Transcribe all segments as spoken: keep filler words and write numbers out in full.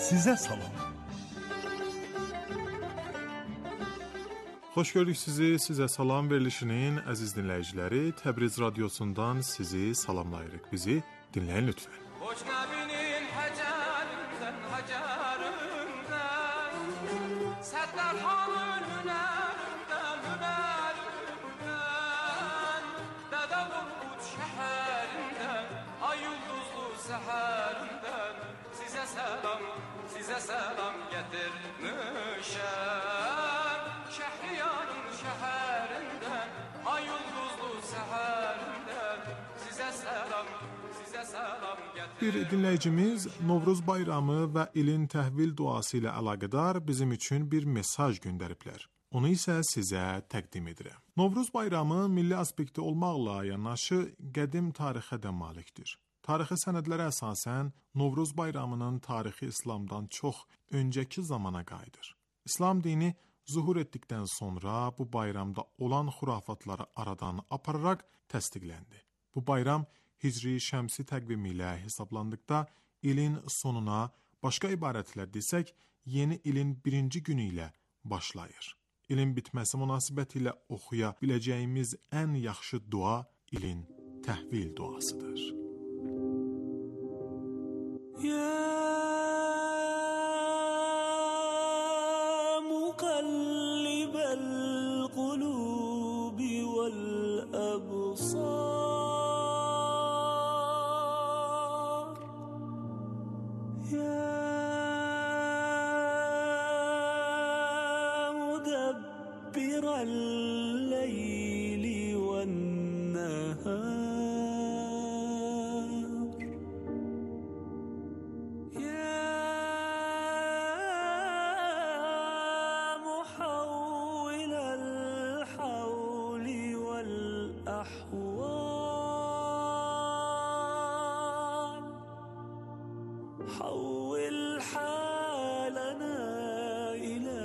sizə salam. Xoş gördük sizi. Sizə salam verilişinin əziz dinləyiciləri, Təbriz radiosundan sizi salamlayırıq. Bizi dinləyin lütfən. Hoş Nəbinin həcərindən, həcərindən, Səttarxanın hünərindən, hünərindən, Dədə Qorqud şəhərindən, ay ulduzlu səhərindən, sizə səlam, sizə səlam gətirmişəm. Şəhriyarın şəhərindən, ay ulduzlu səhərindən, sizə səlam, sizə səlam gətirmişəm. Bir dinləyicimiz Novruz bayramı və ilin təhvil duası ilə əlaqədar bizim üçün bir mesaj göndəriblər. Onu isə sizə təqdim edirəm. Novruz bayramı milli aspekti olmaqla yanaşı qədim tarixə də malikdir. Tarixi sənədlərə əsasən Novruz bayramının tarixi İslamdan çox öncəki zamana qayıdır. İslam dini zuhur etdikdən sonra bu bayramda olan xurafatları aradan apararaq təsdiqləndi. Bu bayram Hicri şəmsi təqvimi ilə hesablandıqda ilin sonuna, başqa ibarətlə desək, yeni ilin birinci günü ilə başlayır. İlin bitməsi münasibəti ilə oxuya biləcəyimiz ən yaxşı dua ilin təhvil duasıdır. Ya muqallibal qulubi vel absar, ya mudabbiral leyli ven nahar, حول حالنا إلى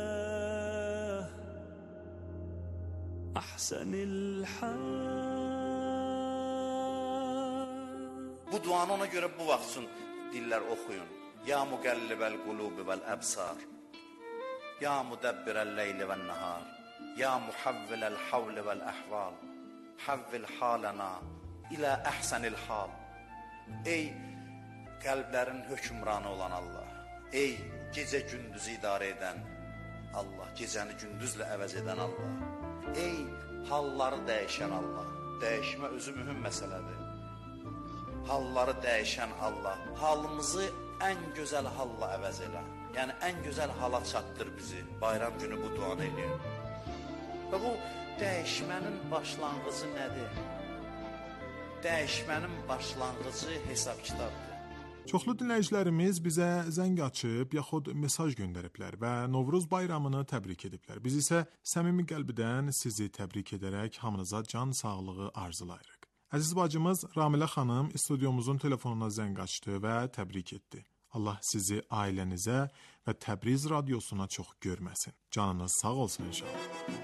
أحسن الحال. Bu duanı ona görə bu vaxt üçün dillər oxuyun. Ya muqallibəl qulubi vəl əbsar, ya mudəbbirəl leyli vəl nəhar, ya muhavviləl havli vəl əhval, havvil halana ilə əhsənil hal. Ey qəlblərin hökmranı olan Allah, ey gecə gündüzü idarə edən Allah, gecəni gündüzlə əvəz edən Allah, ey halları dəyişən Allah, dəyişmə özü mühüm məsələdir. Halları dəyişən Allah, halımızı ən gözəl halla əvəz elə, yəni ən gözəl hala çatdır bizi. Bayram günü bu duanı edin. Və bu dəyişmənin başlanğıcı nədir? Dəyişmənin başlanğıcı hesab kitabdır. Çoxlu dinləyicilərimiz bizə zəng açıb yaxud mesaj göndəriblər və Novruz bayramını təbrik ediblər. Biz isə səmimi qəlbdən sizi təbrik edərək hamınıza can sağlığı arzulayırıq. Əziz bacımız Ramilə xanım studiomuzun telefonuna zəng açdı və təbrik etdi. Allah sizi ailənizə və Təbriz radiosuna çox görməsin. Canınız sağ olsun inşallah.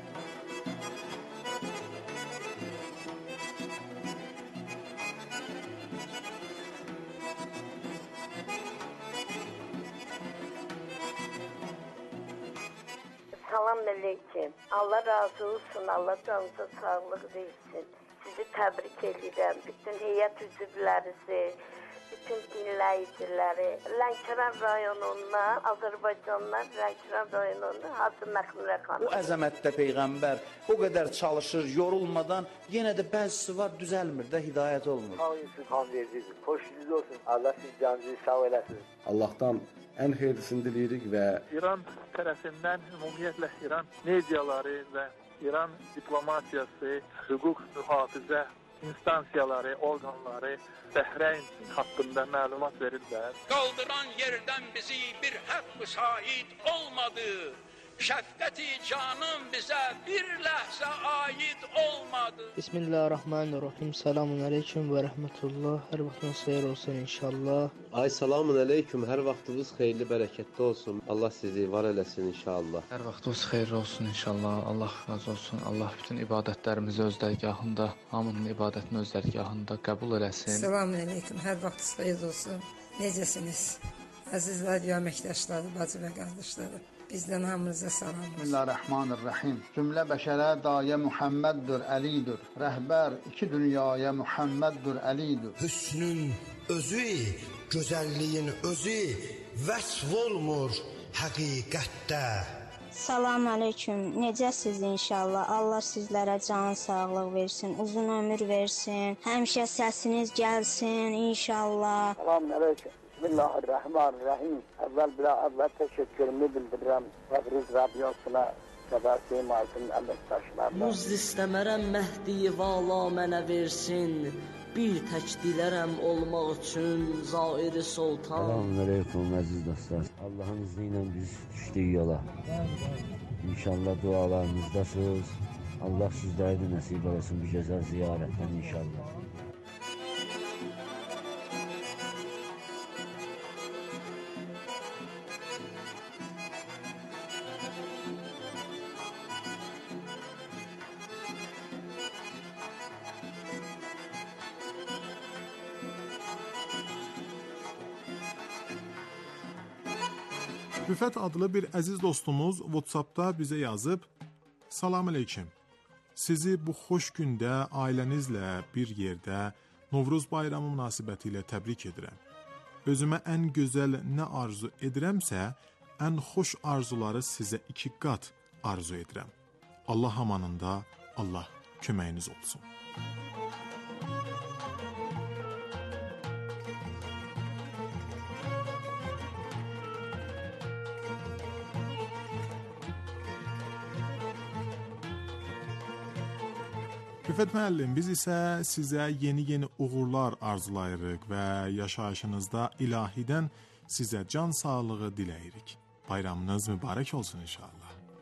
Salam aleyküm. Allah razı olsun. Allah canınıza sağlıq versin. Sizi təbrik edirəm. Bütün heyət üzvlərinizi, bütün dinləyiciləri. Lənkəran rayonundan, Azərbaycandan Lənkəran rayonundan Hacı Məxmurə xanım. O əzəmətdə Peyğəmbər o qədər çalışır, yorulmadan, yenə də bəzisi var düzəlmir də, hidayət olmur. Hamınızın kan verdiğiniz, hoşunuz olsun. Allah siz canınızı sağ eləsin. Allah'tan ən xeyirlisini diləyirik və İran tərəfindən ümumiyyətlə İran mediaları və İran diplomatiyası, hüquq mühafizə instansiyaları, orqanları Bəhreyn haqqında məlumat verirlər. Qaldıran yerdən bizi bir haqq müsait olmadı. Şəfqəti canım bizə bir ləhzə aid olmadı. Bismillahirrahmanirrahim. Selamun aleyküm və rəhmətullah. Hər vaxtınız xeyir olsun inşallah. Ay salamun aleyküm. Hər vaxtınız xeyirli, bərəkətli olsun. Allah sizi var eləsin inşallah. Hər vaxtınız xeyir olsun inşallah. Allah razı olsun. Allah bütün ibadətlərimizi öz dərgahında, hamının ibadətini öz dərgahında qəbul eləsin. Selamun aleyküm. Hər vaxtınız xeyir olsun. Necəsiniz? Əziz radio əməkdaşları, bacı və qardaşları, bizdən hamınıza salam olsun. Bismillahirrahmanirrahim. Cümlə bəşərə dayə Muhammeddur, Əlidir. Rəhbər iki dünyaya Muhammeddur, Əlidir. Hüsnün özü, gözəlliyin özü vəsf olmur həqiqətdə. Salam aleyküm. Necəsiz inşallah? Allah sizlərə can sağlıq versin, uzun ömür versin. Həmişə səsiniz gəlsin inşallah. Salam aleyküm. Bismillahirrahmanirrahim. Əvvəl bir əvvəl təşəkkürümü bildirirəm. Təbriz radiosuna Səbəb Seymasının əməkdaşlarına. Muz istəmərəm Məhdi-i vala mənə versin. Bir tək dilərəm olmaq üçün Zair-i Sultan. Salam aleyküm əziz dostlar. Allah'ın izniyle biz düşdük yola. İnşallah dualarınızdasınız. Allah sizlərə də nəsib eləsin bu gözəl ziyarətdən inşallah. Rüfət adlı bir əziz dostumuz WhatsApp'da bizə yazıb: Salam aleyküm. Sizi bu xoş gündə ailənizlə bir yerdə Novruz bayramı münasibəti ilə təbrik edirəm. Özümə ən gözəl nə arzu edirəmsə, ən xoş arzuları sizə iki qat arzu edirəm. Allah amanında, Allah köməyiniz olsun. Rüfət müəllim, biz isə sizə yeni-yeni uğurlar arzulayırıq və yaşayışınızda ilahidən sizə can sağlığı diləyirik. Bayramınız mübarək olsun inşallah.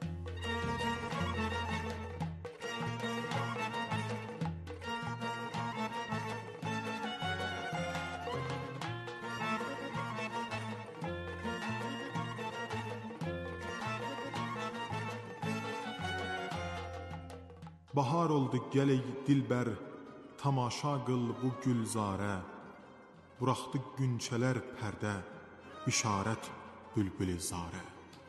Bahar oldu gələk dilbər, tamaşa qıl bu gülzarə. Buraxdı günçələr pərdə, işarət bülbül-i zarə.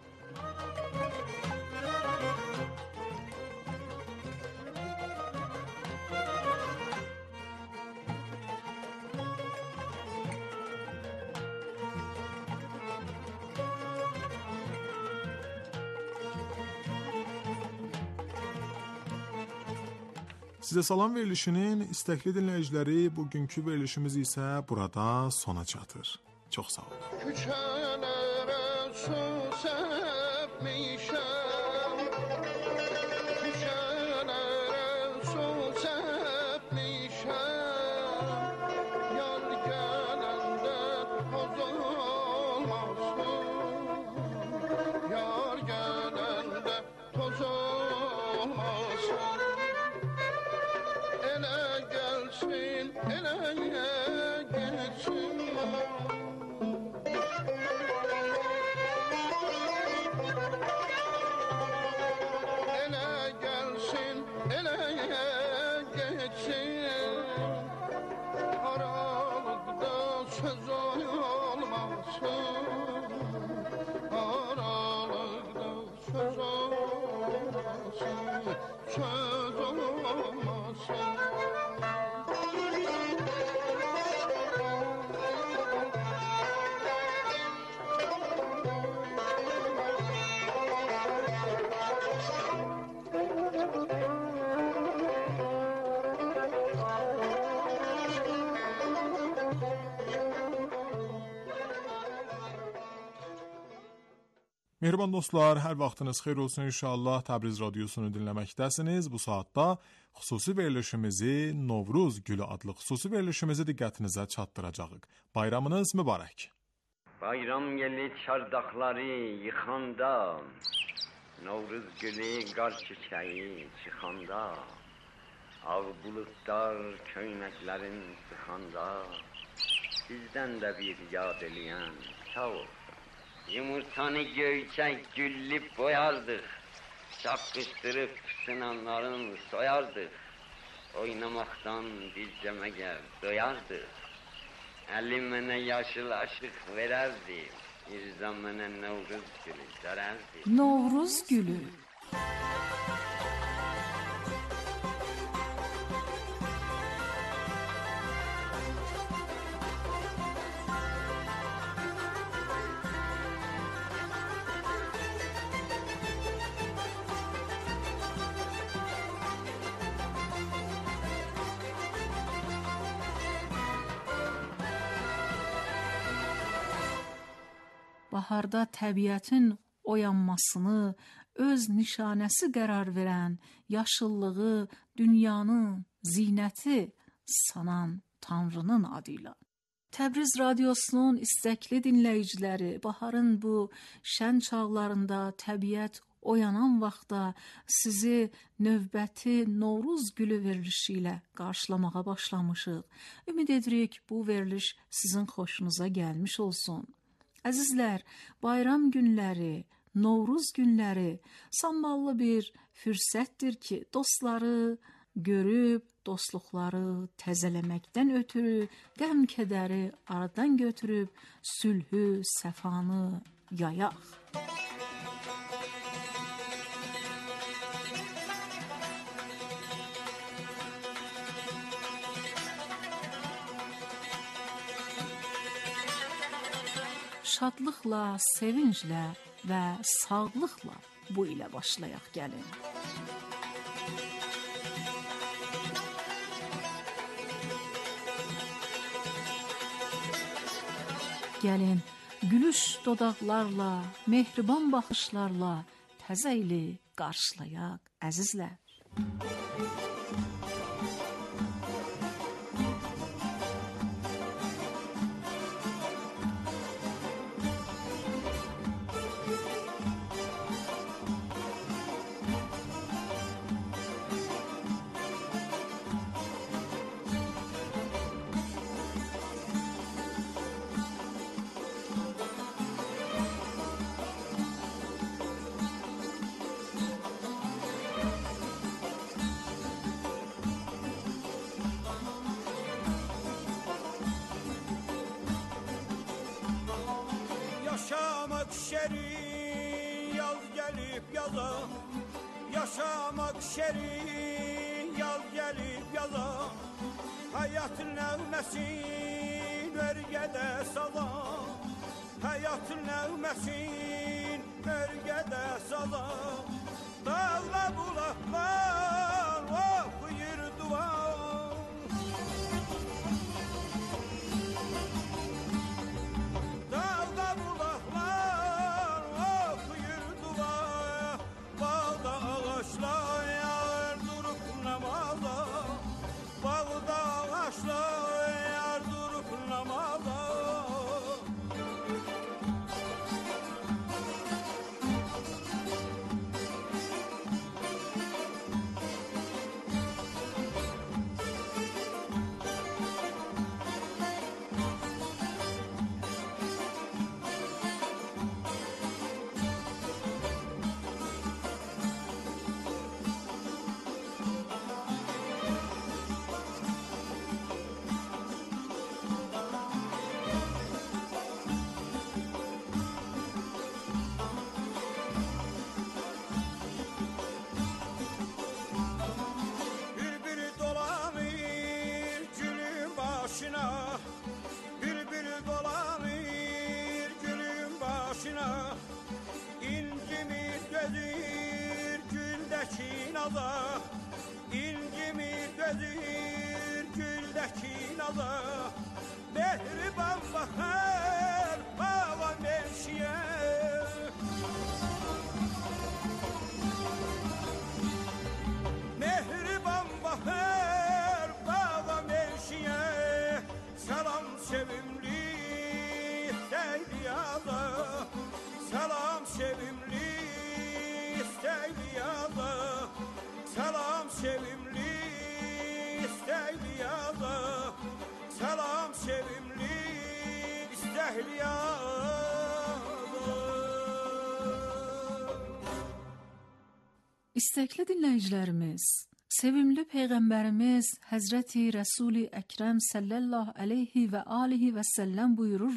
Sizə salam verilişinin istəkli dinləyiciləri, bugünkü verilişimiz isə burada sona çatır. Çox sağ olun. Küçələrə su səpmişəm, küçələrə su səpmişəm, yar gələndə toz olmasın, yar gələndə toz olmasın. Elə gəlsin, elə getsin. Elə gəlsin, elə getsin. Aralıqda söz olmasın, aralıqda söz olmasın, söz olmasın. Mehriban dostlar, hər vaxtınız xeyir olsun inşallah. Təbriz radiosunu dinləməkdəsiniz. Bu saatda xüsusi verilişimizi Novruz Gülü adlı xüsusi verilişimizi diqqətinizə çatdıracağıq. Bayramınız mübarək. Bayram gəlir çardaqları yıxanda, Novruz gülü qar çiçəyi çıxanda, ağ buludlar köynəklərin sıxanda, sizdən də bir yad eləyən sağ olsun. Yumurtanı göyçək güllüb boyardıq, çapqışdırıb sınanların soyardıq, oynamaqdan dizcəmə gəl doyardıq, əlim mənə yaşıl aşıq verərdi, İrzamına Novruz gülü, darazdi. Novruz gülü. Baharda təbiətin oyanmasını öz nişanəsi qərar verən, yaşıllığı, dünyanın zinəti sanan Tanrının adıyla. Təbriz Radiosunun istəkli dinləyiciləri, baharın bu şən çağlarında təbiət oyanan vaxtda sizi növbəti Novruz gülü verilişi ilə qarşılamağa başlamışıq. Ümid edirik bu veriliş sizin xoşunuza gəlmiş olsun. Əzizlər, bayram günləri, Novruz günləri sammallı bir fürsətdir ki, dostları görüb, dostluqları təzələməkdən ötürü, qəm-kədəri aradan götürüb, sülhü, səfanı yayaq. Şadlıqla, sevinclə və sağlıqla bu ilə başlayaq gəlin. Gəlin, gülüş dodaqlarla, mehriban baxışlarla təzə ili qarşılayaq, əzizlər. Yaşamak şerin, yaz gelip yaza. Yaşamak şerin, yaz gelip yaza. Hayatın nevmesin, örgede saza. Hayatın nevmesin, örgede saza. Dağla bulaklar, okuyur dua. Bülbül dolanır gülün başına. İncimir gözür güldəki naza. İncimir gözür güldəki naza. Mehriban bakar baba menşiye. Mehriban bakar baba menşiye. Selam sevimli Seyliyada. Selam sevimli Seyliyada. Selam sevimli Seyliyada. Selam sevimli Seyliyada. İstəkli dinləyicilərimiz, sevimli Peyğəmbərimiz Həzrəti Rəsul-i Əkrəm sallallahu aleyhi və alihi və səlləm buyururlar: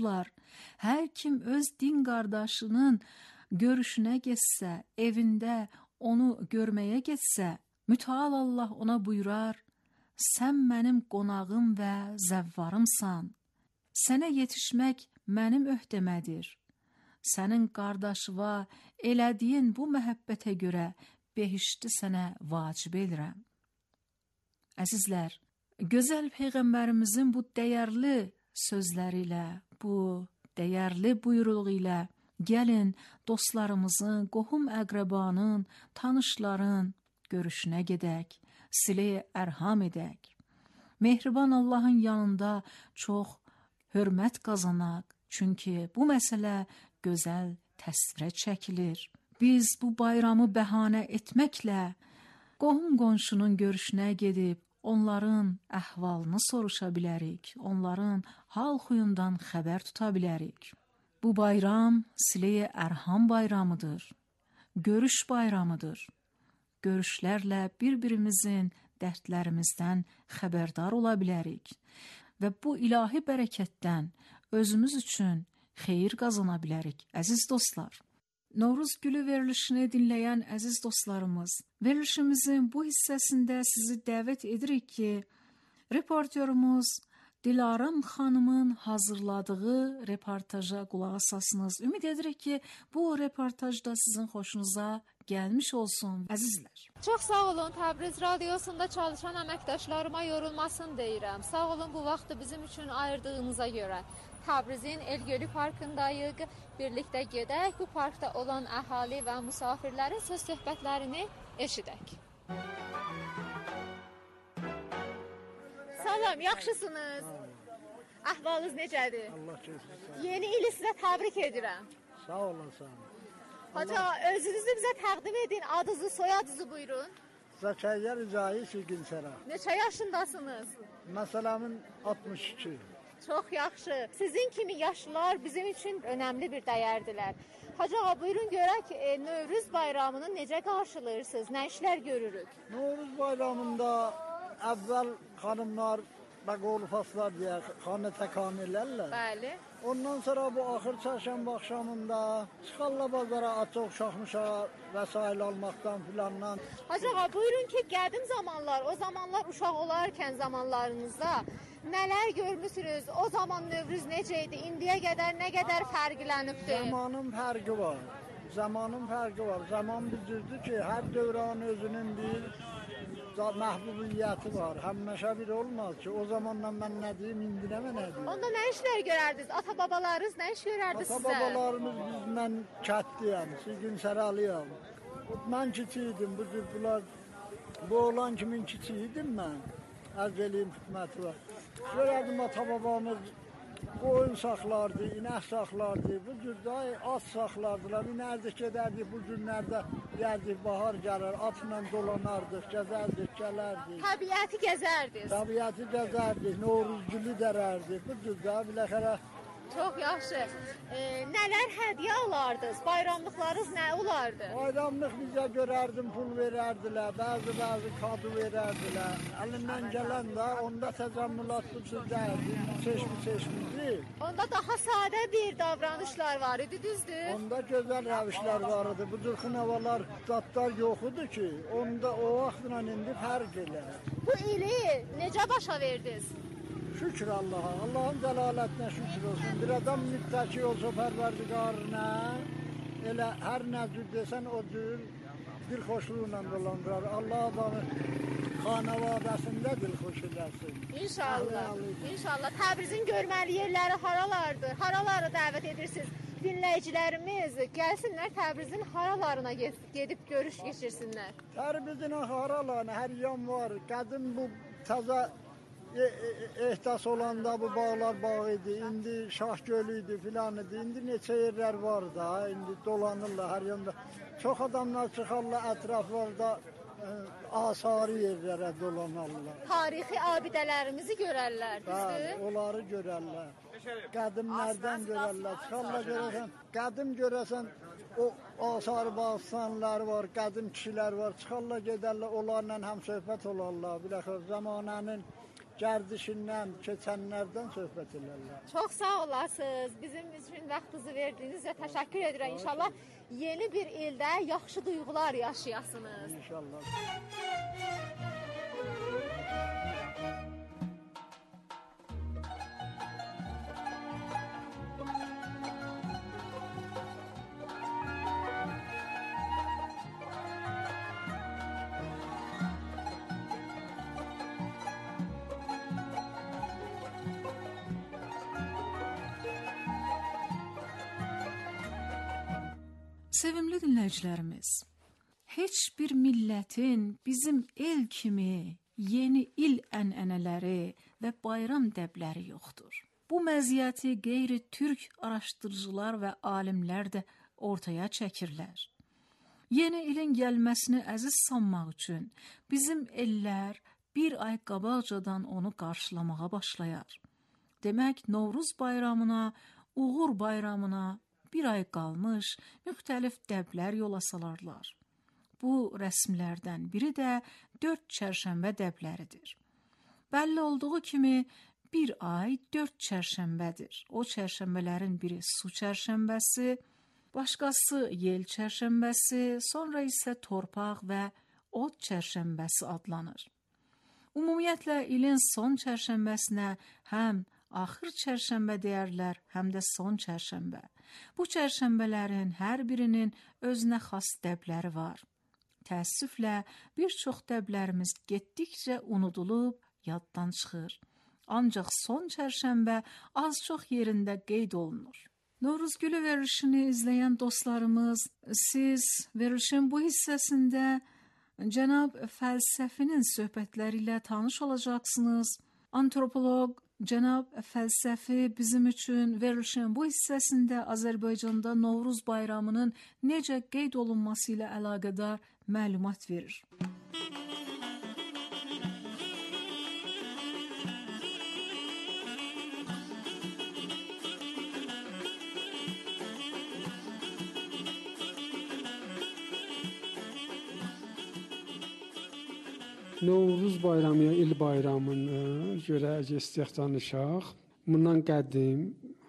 Hər kim öz din qardaşının görüşünə getsə, evində onu görməyə getsə, mütəal Allah ona buyurar: sən mənim qonağım və zəvvarımsan. Sənə yetişmək mənim öhdəmədir. Sənin qardaşıva elədiyin bu məhəbbətə görə behişti sənə vacib edirəm. Əzizlər, gözəl Peyğəmbərimizin bu dəyərli sözləri ilə, bu dəyərli buyruğu ilə gəlin dostlarımızın, qohum əqrəbanın, tanışların görüşünə gedək, silə-i ərham edək. Mehriban Allahın yanında çox hörmət qazanaq, çünki bu məsələ gözəl təsvirə çəkilir. Biz bu bayramı bəhanə etməklə qohum-qonşunun görüşünə gedib onların əhvalını soruşa bilərik, onların hal-xuyundan xəbər tuta bilərik. Bu bayram silə-i ərham bayramıdır, görüş bayramıdır. Görüşlərlə bir-birimizin dərdlərimizdən xəbərdar ola bilərik və bu ilahi bərəkətdən özümüz üçün xeyir qazana bilərik, əziz dostlar. Novruz Gülü verilişini dinləyən əziz dostlarımız, verilişimizin bu hissəsində sizi dəvət edirik ki, reportyorumuz Dilaram xanımın hazırladığı reportaja qulaq asasınız. Ümid edirik ki, bu reportaj da sizin xoşunuza gəlmiş olsun, əzizlər. Çox sağ olun, Təbriz Radiosunda çalışan əməkdaşlarıma yorulmasın deyirəm. Sağ olun bu vaxtı bizim üçün ayırdığınıza görə. Təbrizin Elgölü parkındayıq. Birlikdə gedək, bu parkda olan əhali və müsafirlərin söz söhbətlərini eşidək. Salam, yaxşısınız? Əhvalınız necədir? Allah kəsin. Yeni ili sizə təbrik edirəm. Sağ olasın. Hoca, özünüzü bizə təqdim edin, adınızı, soyadınızı buyurun. Zəkəriyyə Ricai Şirginsərə. Neçə yaşındasınız? Məsələmin altmış iki. Çox yaxşı. Sizin kimi yaşlılar bizim üçün önəmli bir dəyərdilər. Hacı ağa, buyurun görək, e, Növrüz bayramını necə qarşılayırsınız, nə işlər görürük? Növrüz bayramında əvvəl xanımlar və qolufaslar deyə xanə təkamillərlə. Bəli. Ondan sonra bu axır çərşənbə axşamında çıxarlar bazara açıq şaxmışa vəsail almaqdan filandan. Hacı ağa, buyurun ki, qədim zamanlar, o zamanlar uşaq olarkən zamanlarınızda nələr görmüsünüz? O zaman Növrüz necə idi? İndiyə qədər nə qədər fərqlənibdir? Zamanın fərqi var. Zamanın fərqi var. Zaman bildirdi ki, hər dövran özünün bir məhbubiyyəti var. Həmişə bir olmaz ki, o zamandan mən nə deyim, indi nə mən nə deyim. Onda nə işlər görərdiniz? Ata-babalarınız nə iş görərdi sizə? Ata-babalarımız biz, mən kətdiyəm, Şirginsərəliyəm. Mən kiçiydim, bu cür bunlar, bu olan kimin kiçiydim mən. Ərz eləyim xidməti var. Görərdim ata-babamız qoyun saxlardı, inək saxlardı, bu cürdə at saxlardılar. İnərdik, gedərdik, bu günlərdə yerdik, bahar gəlir, atla dolanardıq, gəzərdik, gələrdik. Təbiəti gəzərdik. Təbiəti gəzərdik, Novruzgülü dərərdik, bu cürdə biləxərə. Çox yaxşı. E, nələr hədiyyə alardınız? Bayramlıqlarınız nə olardı? Bayramlıq bizə görərdim, pul verərdilər, bəzi-bəzi kadı verərdilər. Əlindən gələn də onda təzəmmülatlı sürdərdi, çeşmi-çeşmidi. Onda daha sadə bir davranışlar var idi, düzdür? Onda gözəl rəvişlər var idi. Bu cür xınavalar, dadlar yox idi ki, onda o vaxtla indi fərq elər. Bu ili necə başa verdiniz? Şükür Allaha, Allahın cəlalətinə şükür olsun. Bir adam müttəki olsa pərverdigarına, elə hər nə cür desən o cür dilxoşluğuyla dolandırar. Allah adamı xanavadəsində dilxoş edərsin. İnşallah, inşallah. Təbrizin görməli yerləri haralardır? Haraları dəvət edirsiniz? Dinləyicilərimiz gəlsinlər Təbrizin haralarına gedib görüş keçirsinlər. Təbrizin haralarına hər yan var. Qədim bu təzə ehtas olanda bu bağlar bağ idi, indi Şah Gölü idi filan idi, indi neçə yerlər var da, indi dolanırlar hər yanda. Çox adamlar çıxarlar ətraflarda ə, asari yerlərə dolanırlar. Tarixi abidələrimizi görərlər, düzdür? Bəli, onları görərlər. Qədimlərdən görərlər, çıxarlar görərsən, qədim görərsən, o asar bağıstanlar var, qədim kişilər var, çıxarlar gedərlər, onlarla həm söhbət olarlar, biləxər zamanənin gərdişindən, keçənlərdən söhbət edirlər. Çox sağ olasınız. Bizim üçün vaxtınızı verdiyinizə təşəkkür edirəm. İnşallah yeni bir ildə yaxşı duyğular yaşayasınız. İnşallah. Sevimli dinləyicilərimiz, heç bir millətin bizim el kimi yeni il ənənələri və bayram dəbləri yoxdur. Bu məziyyəti qeyri-türk araşdırıcılar və alimlər də ortaya çəkirlər. Yeni ilin gəlməsini əziz sanmaq üçün bizim ellər bir ay qabaqcadan onu qarşılamağa başlayar. Demək, Novruz bayramına, Uğur bayramına bir ay qalmış, müxtəlif dəblər yola salarlar. Bu rəsmlərdən biri də dörd çərşənbə dəbləridir. Bəlli olduğu kimi bir ay dörd çərşənbədir. O çərşənbələrin biri su çərşənbəsi, başqası yel çərşənbəsi, sonra isə torpaq və ot çərşənbəsi adlanır. Ümumiyyətlə ilin son çərşənbəsinə həm axır çərşənbə deyərlər, həm də son çərşənbə. Bu çərşənbələrin hər birinin özünə xas dəbləri var. Təəssüflə bir çox dəblərimiz getdikcə unudulub, yaddan çıxır. Ancaq son çərşənbə az-çox yerində qeyd olunur. Novruz Gülü verilişini izləyən dostlarımız, siz verilişin bu hissəsində Cənab Fəlsəfinin söhbətləri ilə tanış olacaqsınız. Antropoloq Cənab Fəlsəfi bizim üçün verilişin bu hissəsində Azərbaycanda Novruz bayramının necə qeyd olunması ilə əlaqədar məlumat verir. Novruz bayramı, il bayramını görə istəyək danışaq. Bundan qədim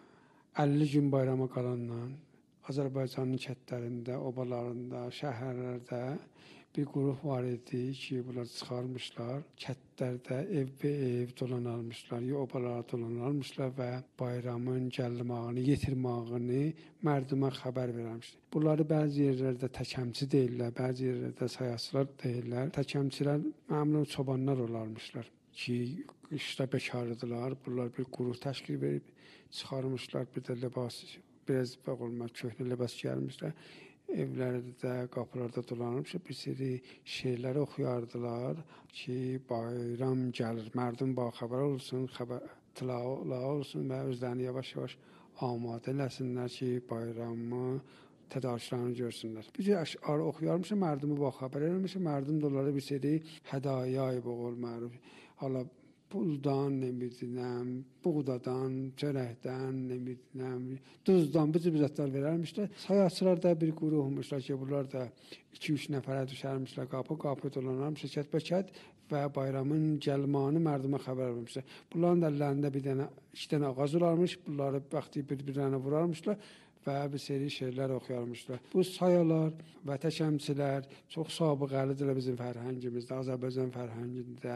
əlli gün bayrama qalandan Azərbaycanın kəndlərində, obalarında, şəhərlərdə bir qrup var idi ki, bunlar çıxarmışlar. Kəndlərdə ev-ev dolanarmışlar, obalara dolanarmışlar və bayramın gəlmağını, yetirmağını mərdumə xəbər vermişlər. Bunları bəzi yerlərdə təkəmçi deyirlər, bəzi yerlərdə sayasılar deyirlər. Təkəmçilər məmnun çobanlar olarmışlar ki, qışda bekardılar. Bunlar bir qrup təşkil verib çıxarmışlar, bir də libas, biraz olmaq, köhnə libas gəlmişlər. Evlərdə, qapılarda dolanmışlar, bir seri şeyləri oxuyardılar ki, bayram gəlir, mərdum baxəbər olsun, xəbər tıla olsun və özlərini yavaş-yavaş amadə eləsinlər ki, bayramı tədarüklərini görsünlər. Bir əşarı oxuyarmışlar, mərdumu baxəbər eləmişlər, mərdum da onlara bir seri hədayay boğul məruf. Hala puldan, nemidirəm, buğdadan, çörəkdən, nemidirəm, duzdan, bu cibzətlər verərmişlər. Sayasılar da bir quru olmuşlar ki, bunlar da iki üç nəfərə düşərmişlər, qapı-qapı dolanarmışlar, kət-bəkət və bayramın gəlmanı mərdumə xəbər vermişlər. Bunların əllərində bir dənə, iki dənə ağac olarmış, bunları vaxtı bir-birinə vurarmışlar və bir seri şeylər oxuyarmışlar. Bu sayalar və təkəmçilər çox sabıqəlidir bizim fərhəngimizdə, Azərbaycan fərhəngində.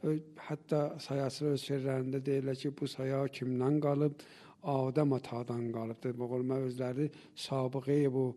Hətta sayasılar öz şeirlərində deyirlər ki, bu saya kimdən qalıb? Adəm atadan qalıbdır. Boğulma özləri sabıqəyə bu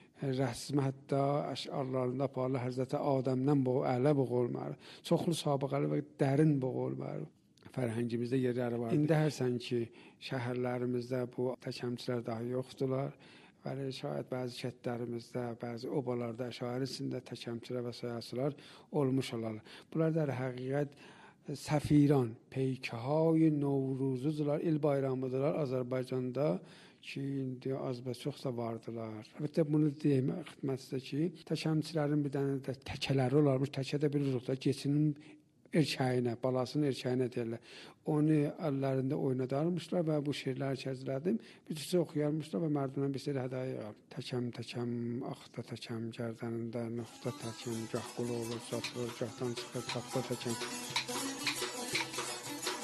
rəsmi hətta əşarlarında aparlı Həzrəti Adəmdən bu ələ boğulmalı. Çoxlu sabıqəli və dərin boğulmalı. Fərhəngimizdə yerləri var. İndi hərsən ki, şəhərlərimizdə bu təkəmçilər daha yoxdular. Bəli, şayət bəzi kətlərimizdə, bəzi obalarda, şəhərisində təkəmçilər və sayasılar olmuş olarlar. Bunlar da həqiqət səfiran, peykəhay Novruzudurlar, il bayramıdırlar Azərbaycanda ki, indi az və çox da vardılar. Əlbəttə, bunu demək xidmətdə ki, təkəmçilərin bir dənə də təkələri olarmış, təkədə bilirik da, keçinin erkəyinə, balasının erkəyinə deyirlər. Onu əllərində oynadarmışlar və bu şeirləri çəzdirədim. Bir cüzə oxuyarmışlar və mərdumdan bir seri hədayı var. Təkəm, təkəm, axda təkəm, gərdənində nöqtə təkəm, gah qulu olur, satılır, gahdan çıxır, tapda təkəm.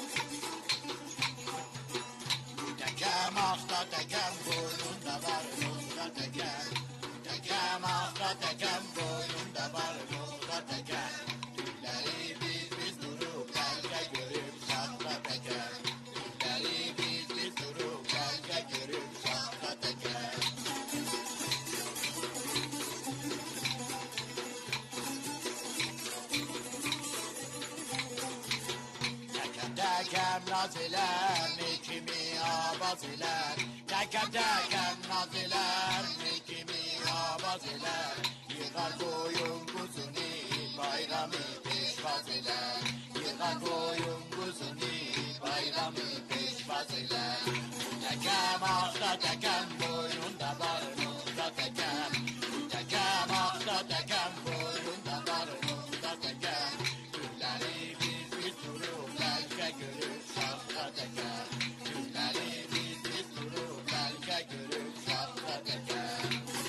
naz elər, ne kimi abaz elər. Təkəm təkəm naz elər, ne kimi abaz elər. Yığar koyun kuzunu, bayramı peşvaz elər. Yığar koyun kuzunu, bayramı peşvaz elər. Təkəm ağda təkəm, boynunda barınında təkəm. Təkəm ağda təkəm, boynunda barınında təkəm. Gülləri biz biz durub, bəlkə görür şahda təkəm. Gülləri biz biz durub, bəlkə görür şahda təkəm.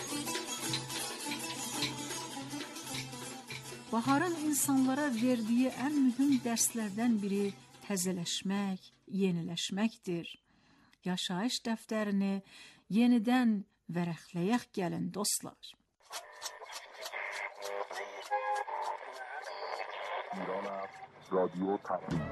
Baharın insanlara verdiyi ən mühüm dərslərdən biri təzələşmək, yeniləşməkdir. Yaşayış dəftərini yenidən vərəqləyək gəlin dostlar. رادیو تبریز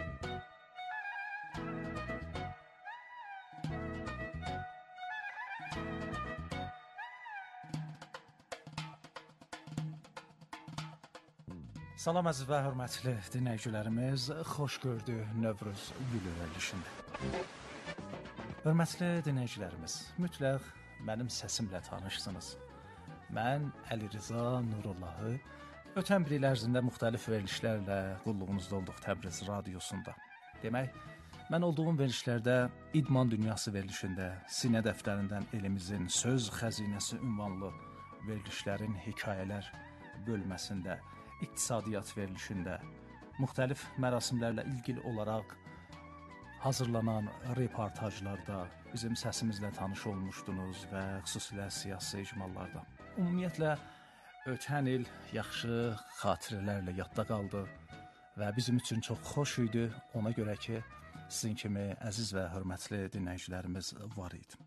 Salam əziz və hörmətli dinləyicilərimiz, xoş gördük Novruz gülü verilişində. Hörmətli dinləyicilərimiz, mütləq mənim səsimlə tanışsınız. Mən Əli Rıza Nurullahı ötən bir il ərzində müxtəlif verilişlərlə qulluğunuzda olduq Təbriz radiosunda. Demək, mən olduğum verilişlərdə İdman Dünyası verilişində, Sinə dəftərindən elimizin söz xəzinəsi ünvanlı verilişlərin hekayələr bölməsində, iqtisadiyyat verilişində, müxtəlif mərasimlərlə ilgili olaraq hazırlanan reportajlarda bizim səsimizlə tanış olmuşdunuz və xüsusilə siyasi icmallarda. Ümumiyyətlə, ötən il yaxşı xatirələrlə yadda qaldı və bizim üçün çox xoş idi, ona görə ki, sizin kimi əziz və hörmətli dinləyicilərimiz var idi.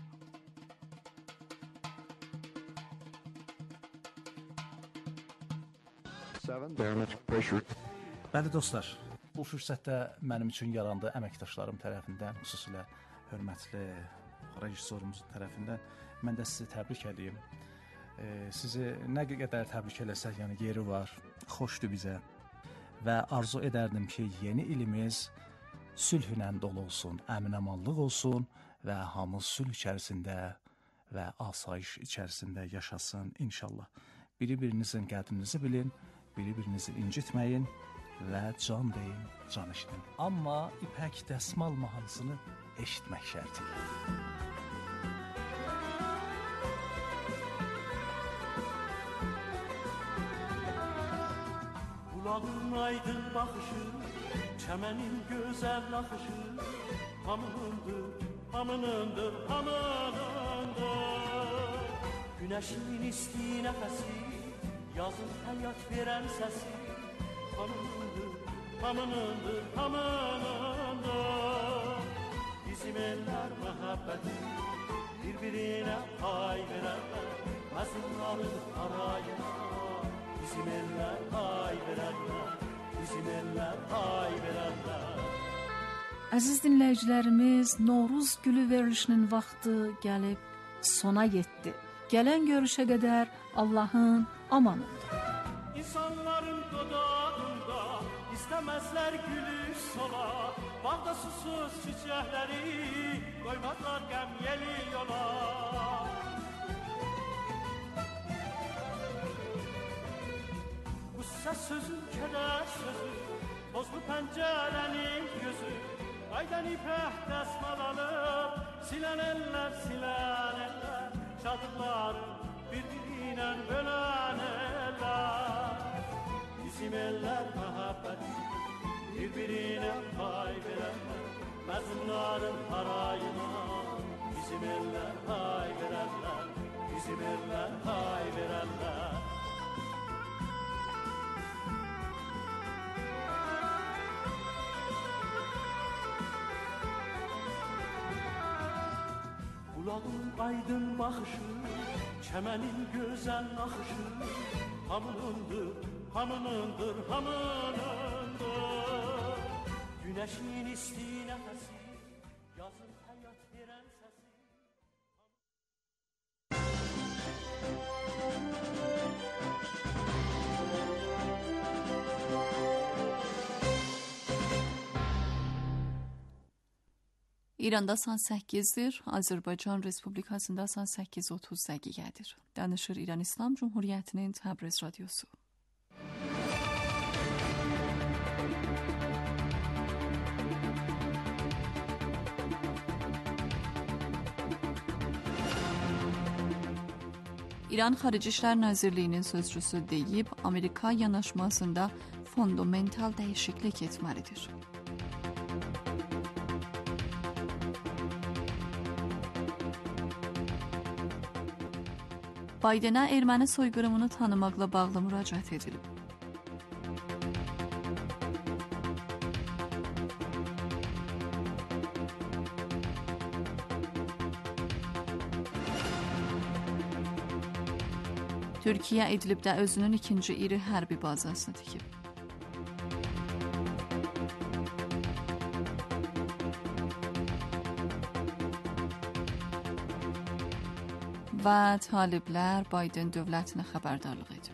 Bəli dostlar, bu fürsətdə mənim üçün yarandı əməkdaşlarım tərəfindən, xüsusilə hörmətli rejissorumuzun tərəfindən mən də sizi təbrik edeyim. E, sizi nə qədər təbrik eləsək, yəni yeri var, xoşdur bizə və arzu edərdim ki, yeni ilimiz sülhünə dolu olsun, əmin-amanlıq olsun və hamı sülh içərisində və asayiş içərisində yaşasın inşallah. Biri-birinizin qədrinizi bilin, biri-birinizi incitməyin və can deyin, can eşidin. Amma ipək dəsmal mahnısını eşitmək şərtilə. Bulağın aydın baxışı, çəmənin gözəl naxışı, hamınındır, hamınındır, hamınındır. Günəşin isti nəfəsi, yazın həyat verən səsi, hamınındır, hamınındır, hamınındır. Bizim eller məhəbbəti, bir-birinə pay verərlər, məzunların harayına. Bizim eller pay verərlər, bizim eller pay verərlər. Əziz dinləyicilərimiz, Novruz gülü verilişinin vaxtı gəlib sona yetdi. Gələn görüşə qədər Allahın amanıdır. İnsanların dodağında istəməzlər gülüş sola, bağda susuz çiçəkləri qoymazlar qəm yeli yola. Qüssə sözün, kədər sözü, tozlu pəncərənin gözü, aydan ipək dəsmal alıb, silən eller, silən eller, şadıqları bir-birinə bölən eller. Bizim eller məhəbbəti, bir-birinə pay verərlər, məzunların harayına. Bizim eller pay verərlər, bizim eller pay verərlər. Bulağın aydın baxışı, çəmənin gözəl naxışı, hamınındır, hamınındır, hamınındır. Günəşin isti nəfəsi, yazın həyat verən səsi. İranda saat səkkizdir, Azərbaycan Respublikasında saat səkkiz otuz dəqiqədir. Danışır İran İslam Cumhuriyyətinin Təbriz Radiosu. İran Xarici İşlər Nazirliyinin sözcüsü deyib, Amerika yanaşmasında fundamental dəyişiklik etməlidir. Baydenə erməni soyqırımını tanımaqla bağlı müraciət edilib. Türkiyə İdlibdə özünün ikinci iri hərbi bazasını tikib. Və taliblər Bayden dövlətinə xəbərdarlıq edib.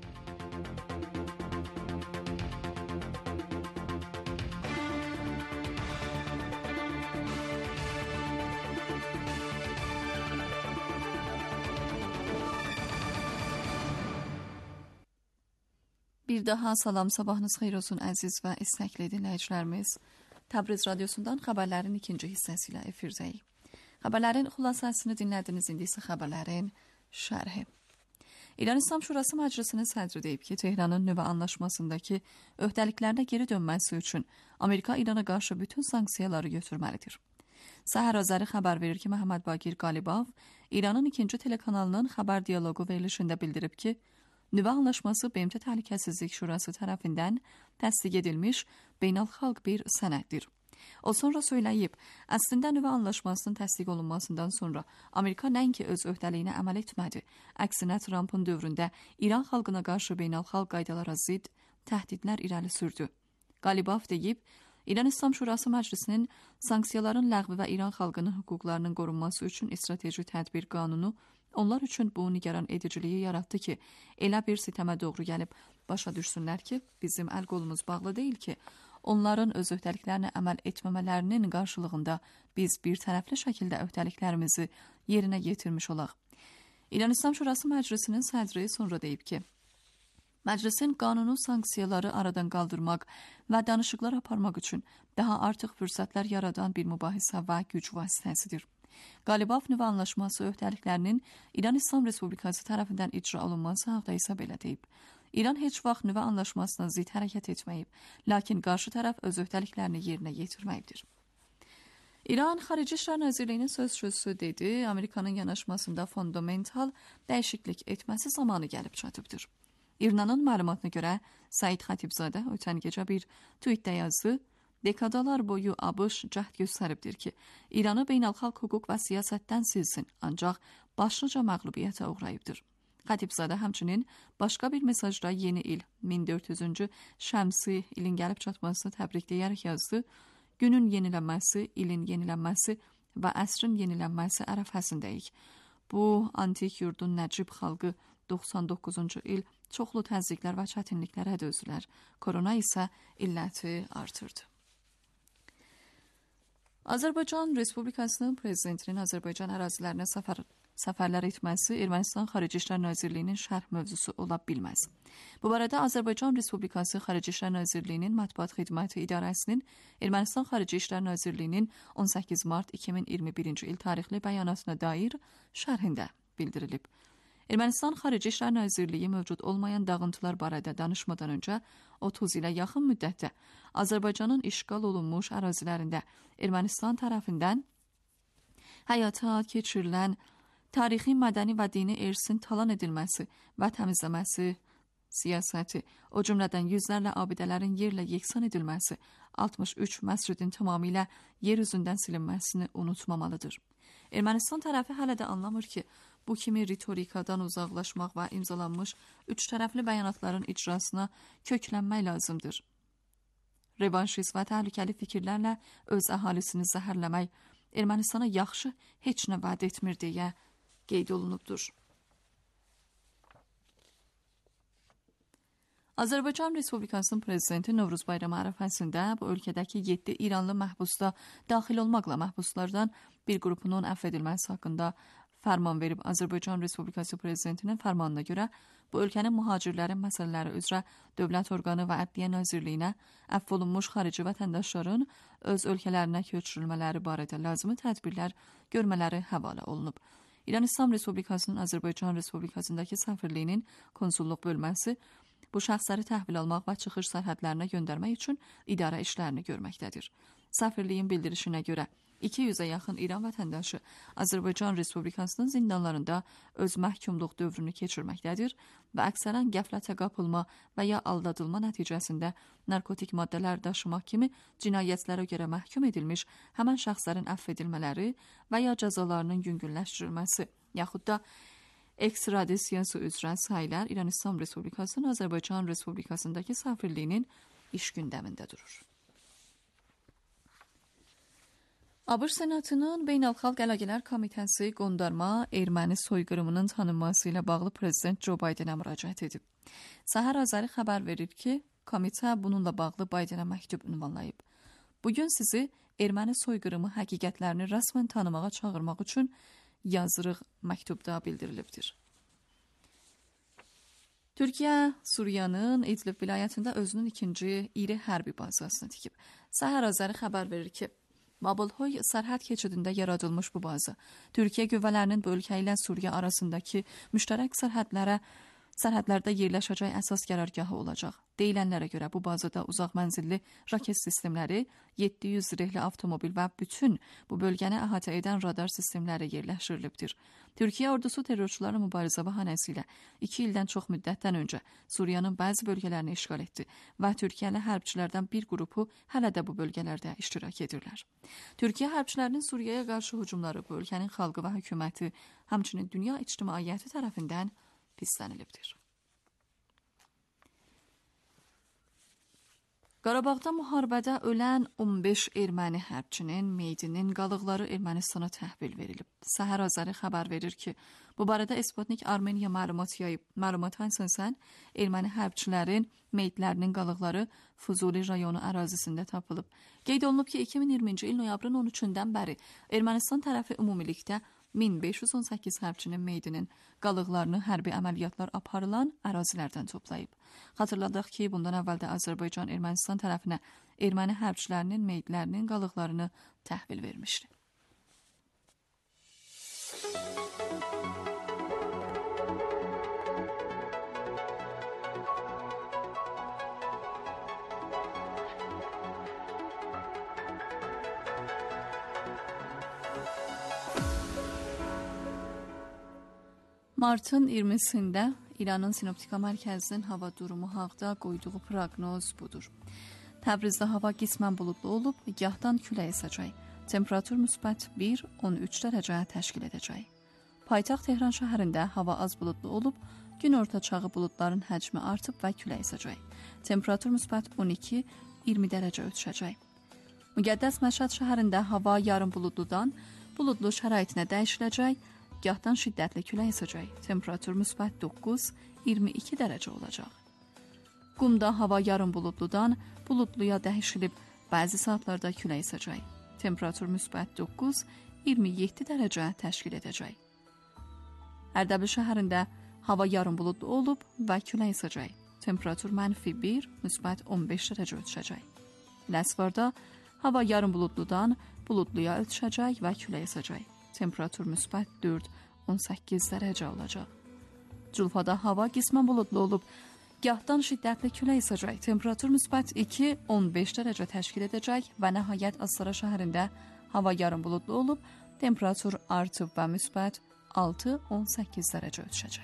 Bir daha salam, sabahınız xeyir olsun əziz və istəkli dinləyicilərimiz. Təbriz Radiosundan xəbərlərin ikinci hissəsi ilə efirdəyik. Xəbərlərin xülasəsini dinlədiniz, indi isə xəbərlərin şərhi. İran İslam Şurası Məclisinin sədri deyib ki, Tehranın nüvə anlaşmasındakı öhdəliklərinə geri dönməsi üçün Amerika İrana qarşı bütün sanksiyaları götürməlidir. Səhər Azəri xəbər verir ki, Məhəmməd Baqir Qalibov İranın ikinci telekanalının xəbər dialoqu verilişində bildirib ki, nüvə anlaşması B M T Təhlükəsizlik Şurası tərəfindən təsdiq edilmiş beynəlxalq bir sənəddir. O sonra söyləyib, əslində nüvə anlaşmasının təsdiq olunmasından sonra Amerika nəinki öz öhdəliyinə əməl etmədi. Əksinə Trumpın dövründə İran xalqına qarşı beynəlxalq qaydalara zidd təhdidlər irəli sürdü. Qalibov deyib, İran İslam Şurası Məclisinin sanksiyaların ləğvi və İran xalqının hüquqlarının qorunması üçün strateji tədbir qanunu onlar üçün bu nigaran ediciliyi yaratdı ki, elə bir sitəmə doğru gəlib başa düşsünlər ki, bizim əl qolumuz bağlı deyil ki, onların öz öhdəliklərinə əməl etməmələrinin qarşılığında biz bir tərəfli şəkildə öhdəliklərimizi yerinə yetirmiş olaq. İran İslam Şurası Məclisinin sədri sonra deyib ki, Məclisin qanunu sanksiyaları aradan qaldırmaq və danışıqlar aparmaq üçün daha artıq fürsətlər yaradan bir mübahisə və güc vasitəsidir. Qalibov nüvə anlaşması öhdəliklərinin İran İslam Respublikası tərəfindən icra olunması haqda isə belə deyib. İran heç vaxt nüvə anlaşmasına zidd hərəkət etməyib, lakin qarşı tərəf öz öhdəliklərini yerinə yetirməyibdir. İran Xarici İşlər Nazirliyinin sözçüsü dedi, Amerikanın yanaşmasında fundamental dəyişiklik etməsi zamanı gəlib çatıbdır. İrnanın məlumatına görə Said Xatibzadə ötən gecə bir tweetdə yazdı, dekadalar boyu ABŞ cəhd göstəribdir ki, İranı beynəlxalq hüquq və siyasətdən silsin, ancaq başlıca məğlubiyyətə uğrayıbdır. Xatibzadə həmçinin başqa bir mesajda yeni il min dörd yüzüncü şəmsi ilin gəlib çatmasını təbrikləyərək yazdı, günün yenilənməsi, ilin yenilənməsi və əsrin yenilənməsi ərəfəsindəyik. Bu, antik yurdun nəcib xalqı doxsan doqquzuncu il çoxlu təzyiqlər və çətinliklərə dözülər. Korona isə illəti artırdı. Azərbaycan Respublikasının prezidentinin Azərbaycan ərazilərinə səfər, səfərlər etməsi Ermənistan Xarici İşlər Nazirliyinin şərh mövzusu ola bilməz. Bu barədə Azərbaycan Respublikası Xarici İşlər Nazirliyinin Mətbuat Xidməti İdarəsinin Ermənistan Xarici İşlər Nazirliyinin on səkkiz mart iki min iyirmi birinci il tarixli bəyanatına dair şərhində bildirilib. Ermənistan Xarici İşlər Nazirliyi mövcud olmayan dağıntılar barədə danışmadan öncə otuz ilə yaxın müddətdə Azərbaycanın işğal olunmuş ərazilərində Ermənistan tərəfindən həyata keçirilən tarixi, mədəni və dini irsin talan edilməsi və təmizləməsi siyasəti, o cümlədən yüzlərlə abidələrin yerlə yeksan edilməsi, altmış üç məscidin tamamilə yer üzündən silinməsini unutmamalıdır. Ermənistan tərəfi hələ də anlamır ki, bu kimi ritorikadan uzaqlaşmaq və imzalanmış üç tərəfli bəyanatların icrasına köklənmək lazımdır. Revanşist və təhlükəli fikirlərlə öz əhalisini zəhərləmək Ermənistana yaxşı heç nə vəd etmir deyə qeyd olunubdur. Azərbaycan Respublikasının prezidenti Novruz bayramı ərəfəsində bu ölkədəki yeddi İranlı məhbusda daxil olmaqla məhbuslardan bir qrupunun əfv edilməsi haqqında fərman verib. Azərbaycan Respublikası prezidentinin fərmanına görə bu ölkənin mühacirlərin məsələləri üzrə dövlət orqanı və Ədliyyə Nazirliyinə əfv olunmuş xarici vətəndaşların öz ölkələrinə köçürülmələri barədə lazımi tədbirlər görmələri həvalə olunub. İran İslam Respublikasının Azərbaycan Respublikasındakı səfirliyinin konsulluq bölməsi bu şəxsləri təhvil almaq və çıxış sərhədlərinə göndərmək üçün idarə işlərini görməkdədir. Səfirliyin bildirişinə görə iki yüzə yaxın İran vətəndaşı Azərbaycan Respublikasının zindanlarında öz məhkumluq dövrünü keçirməkdədir və əksərən qəflətə qapılma və ya aldadılma nəticəsində narkotik maddələr daşımaq kimi cinayətlərə görə məhkum edilmiş həmən şəxslərin əfv edilmələri və ya cəzalarının yüngülləşdirilməsi, yaxud da ekstradisiyası üzrə sayılar İran İslam Respublikasının Azərbaycan Respublikasındakı səfirliyinin iş gündəmində durur. ABŞ Senatının Beynəlxalq Əlaqələr Komitəsi qondarma erməni soyqırımının tanınması ilə bağlı Prezident Joe Bidenə müraciət edib. Səhər Azəri xəbər verir ki, komitə bununla bağlı Bidenə məktub ünvanlayıb. Bugün sizi erməni soyqırımı həqiqətlərini rəsmən tanımağa çağırmaq üçün yazırıq məktubda bildirilibdir. Türkiyə Suriyanın İdlib vilayətində özünün ikinci iri hərbi bazasını tikib. Səhər Azəri xəbər verir ki, Babılhoy sərhəd keçidində yaradılmış bu baza Türkiyə qüvvələrinin bu ölkə ilə Suriya arasındakı müştərək sərhədlərə sərhədlərdə yerləşəcək əsas qərargahı olacaq. Deyilənlərə görə bu bazada uzaq mənzilli raket sistemləri, yeddi yüz zirehli avtomobil və bütün bu bölgəni əhatə edən radar sistemləri yerləşdirilibdir. Türkiyə ordusu terrorçularla mübarizə bəhanəsilə iki ildən çox müddətdən öncə Suriyanın bəzi bölgələrini işğal etdi və Türkiyəli hərbçilərdən bir qrupu hələ də bu bölgələrdə iştirak edirlər. Türkiyə hərbçilərinin Suriyaya qarşı hücumları bu ölkənin xalqı və hökuməti, həmçinin dünya ictimaiyyəti tərəfindən pislənilibdir. Qarabağda müharibədə ölən on beş erməni hərbçinin meyidinin qalıqları Ermənistana təhvil verilib. Səhər Azəri xəbər verir ki, bu barədə Sputnik Armeniya məlumat yayıb. Məlumata əsasən erməni hərbçilərin meyidlərinin qalıqları Fuzuli rayonu ərazisində tapılıb. Qeyd olunub ki, iki min iyirminci il noyabrın on üçündən bəri Ermənistan tərəfi ümumilikdə min beş yüz on səkkiz hərbçinin meyidinin qalıqlarını hərbi əməliyyatlar aparılan ərazilərdən toplayıb. Xatırladaq ki, bundan əvvəl də Azərbaycan Ermənistan tərəfinə erməni hərbçilərinin meyidlərinin qalıqlarını təhvil vermişdi. Martın iyirmisində İranın Sinoptika Mərkəzinin hava durumu haqqında qoyduğu proqnoz budur. Təbrizdə hava qismən buludlu olub, gahdan külək əsəcək. Temperatur müsbət bir on üç dərəcə təşkil edəcək. Paytaxt Tehran şəhərində hava az buludlu olub, gün ortaçağı buludların həcmi artıb və külək əsəcək. Temperatur müsbət on iki iyirmi dərəcə ölçəcək. Müqəddəs Məşhəd şəhərində hava yarım buludludan buludlu şəraitinə dəyişiləcək. Gahdan şiddətli külək əsəcək. Temperatur müsbət doqquz iyirmi iki dərəcə olacaq. Qumda hava yarım buludludan buludluya dəyişilib, bəzi saatlarda külək əsəcək. Temperatur müsbət doqquz iyirmi yeddi dərəcə təşkil edəcək. Ərdəbil şəhərində hava yarım buludlu olub və külək əsəcək. Temperatur mənfi bir, müsbət on beş dərəcə ölçəcək. Ləsvarda hava yarım buludludan buludluya ölçəcək və külək əsəcək. Temperatur müsbət dörd on səkkiz dərəcə olacaq. Culfada hava qismən buludlu olub, gahdan şiddətli külək əsəcək. Temperatur müsbət iki on beş dərəcə təşkil edəcək və nəhayət Astara şəhərində hava yarım buludlu olub, temperatur artıb və müsbət altı on səkkiz dərəcə ölçəcək.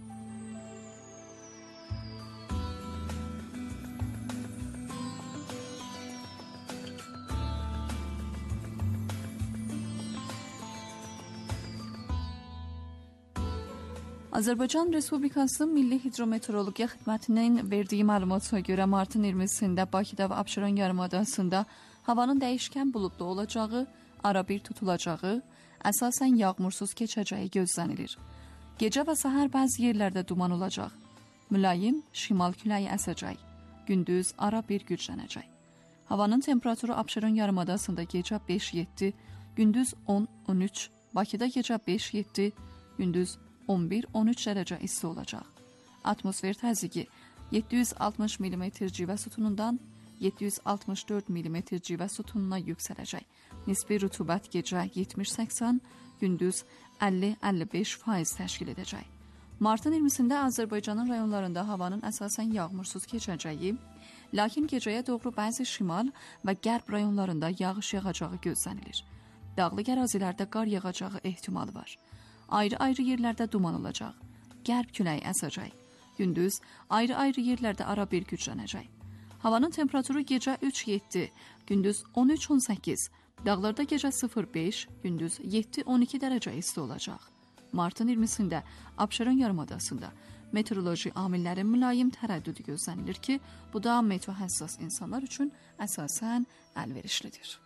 Azərbaycan Respublikası Milli Hidrometeorologiya Xidmətinin verdiyi məlumata görə martın iyirmisində Bakıda və Abşeron yarımadasında havanın dəyişkən buludlu olacağı, arabir tutulacağı, əsasən yağmursuz keçəcəyi gözlənilir. Gecə və səhər bəzi yerlərdə duman olacaq. mülayim şimal küləyi əsəcək. Gündüz ara bir güclənəcək. Havanın temperaturu Abşeron yarımadasında gecə beş yeddi, gündüz on on üç, Bakıda gecə beş yeddi, gündüz on bir on üç dərəcə isti olacaq. Atmosfer təzyiqi yeddi yüz altmış millimetr civə sütunundan yeddi yüz altmış dörd millimetr civə sütununa yüksələcək. Nisbi rütubət gecə yetmiş səksən, gündüz əlli əlli beş faiz təşkil edəcək. Martın iyirmisində Azərbaycanın rayonlarında havanın əsasən yağmursuz keçəcəyi, lakin gecəyə doğru bəzi şimal və qərb rayonlarında yağış yağacağı gözlənilir. Dağlıq ərazilərdə qar yağacağı ehtimalı var. Ayrı-ayrı yerlərdə duman olacaq. Qərb küləyi əsəcək. Gündüz ayrı-ayrı yerlərdə ara bir güclənəcək. Havanın temperaturu gecə üç yeddi, gündüz on üç on səkkiz, dağlarda gecə sıfır beş, gündüz yeddi on iki dərəcə isti olacaq. Martın iyirmisində Abşeron yarımadasında meteoroloji amillərin mülayim tərəddüdü gözlənilir ki, bu da meteohəssas insanlar üçün əsasən əlverişlidir.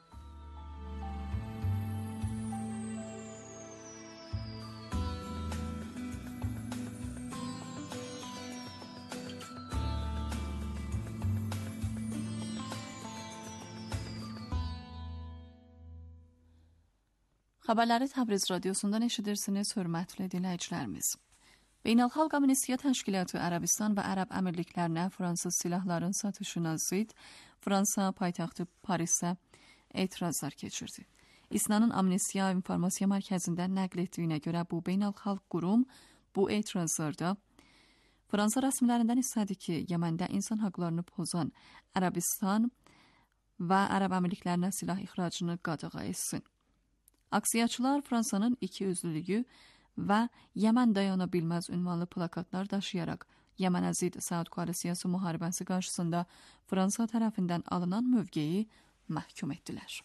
Xəbərləri Təbriz radiosundan eşidirsiniz, hörmətli dinləyicilərimiz. Beynəlxalq Amnistiya Təşkilatı Ərəbistan və Ərəb Əmirliklərinə fransız silahların satışına zid Fransa paytaxtı Parisə etirazlar keçirdi. İSNA'nın Amnistiya İnformasiya Mərkəzində nəql etdiyinə görə bu beynəlxalq qurum bu etirazlarda Fransa rəsmilərindən istədi ki, Yəməndə insan haqlarını pozan Ərəbistan və Ərəb Əmirliklərinə silah ixracını qadağa etsin. Aksiyaçılar Fransanın iki üzlülüyü və Yəmən dayana bilməz ünvanlı plakatlar daşıyaraq Yəmənə zid Səud koalisiyası müharibəsi qarşısında Fransa tərəfindən alınan mövqeyi məhkum etdilər.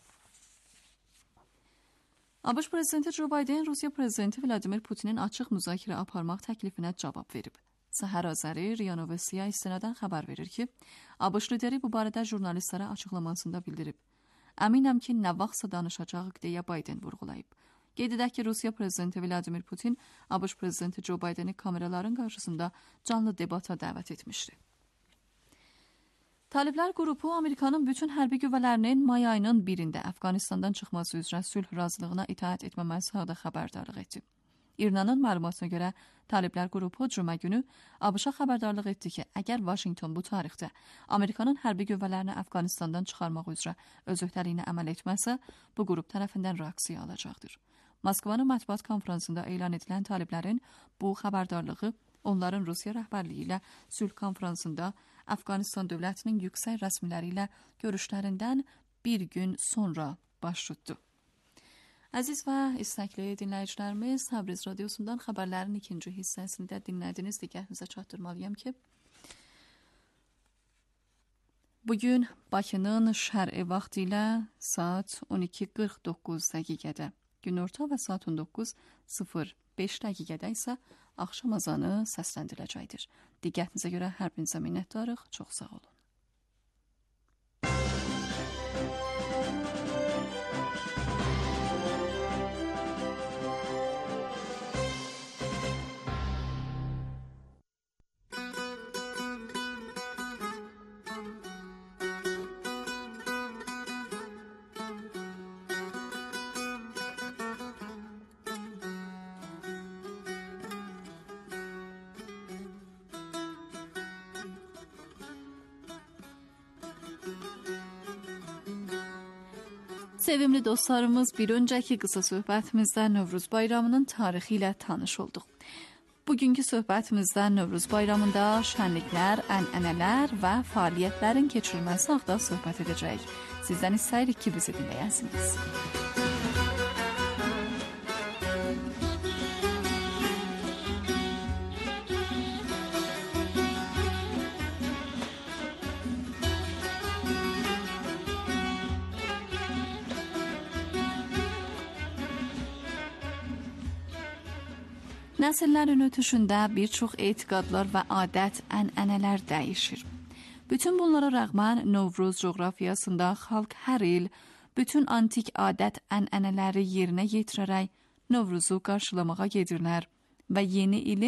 ABŞ prezidenti Joe Biden Rusiya prezidenti Vladimir Putinin açıq müzakirə aparmaq təklifinə cavab verib. Səhər azəri Ria Novosiya istinadən xəbər verir ki, ABŞ lideri bu barədə jurnalistlərə açıqlamasında bildirib. Əminəm ki, nə vaxtsa danışacağıq deyə Biden vurğulayıb. Qeyd edək ki, Rusiya prezidenti Vladimir Putin ABŞ prezidenti Joe Bideni kameraların qarşısında canlı debata dəvət etmişdi. Taliblər qrupu Amerikanın bütün hərbi qüvvələrinin may ayının birində Əfqanistandan çıxması üzrə sülh razılığına itaət etməməsi haqqında xəbərdarlıq etdi. İrnanın məlumatına görə Taliblər qrupu cümə günü ABŞ-a xəbərdarlıq etdi ki, əgər Vaşinqton bu tarixdə Amerikanın hərbi qüvvələrini Əfqanistandan çıxarmaq üzrə öz öhdəliyinə əməl etməsə, bu qrup tərəfindən reaksiya alacaqdır. Moskvanın mətbuat konferansında elan edilən taliblərin bu xəbərdarlığı onların Rusiya rəhbərliyi ilə sülh konferansında Əfqanistan dövlətinin yüksək rəsmiləri ilə görüşlərindən bir gün sonra baş tutdu. Əziz və istəkli dinləyicilərimiz, Təbriz radiosundan xəbərlərin ikinci hissəsini də dinlədiniz. Diqqətinizə çatdırmalıyam ki, bugün Bakının şər'i vaxtı ilə saat on iki qırx doqquz dəqiqədə, günorta və saat on doqquz sıfır beş dəqiqədə isə axşam azanı səsləndiriləcəkdir. Diqqətinizə görə hər birinizə minnətdarıq. Çox sağ olun. Sevimli dostlarımız, bir öncəki qısa söhbətimizdə Novruz bayramının tarixi ilə tanış olduq. Bugünkü söhbətimizdə Novruz bayramında şənliklər, ənənələr və fəaliyyətlərin keçirilməsi haqqında söhbət edəcəyik. Sizdən istəyirik ki, bizi dinləyəsiniz. Nəsillərin ötüşündə bir çox etiqadlar və adət, ənənələr dəyişir. Bütün bunlara rəğmən Novruz coğrafiyasında xalq hər il bütün antik adət, ənənələri yerinə yetirərək Novruzu qarşılamağa gedirlər və yeni ilin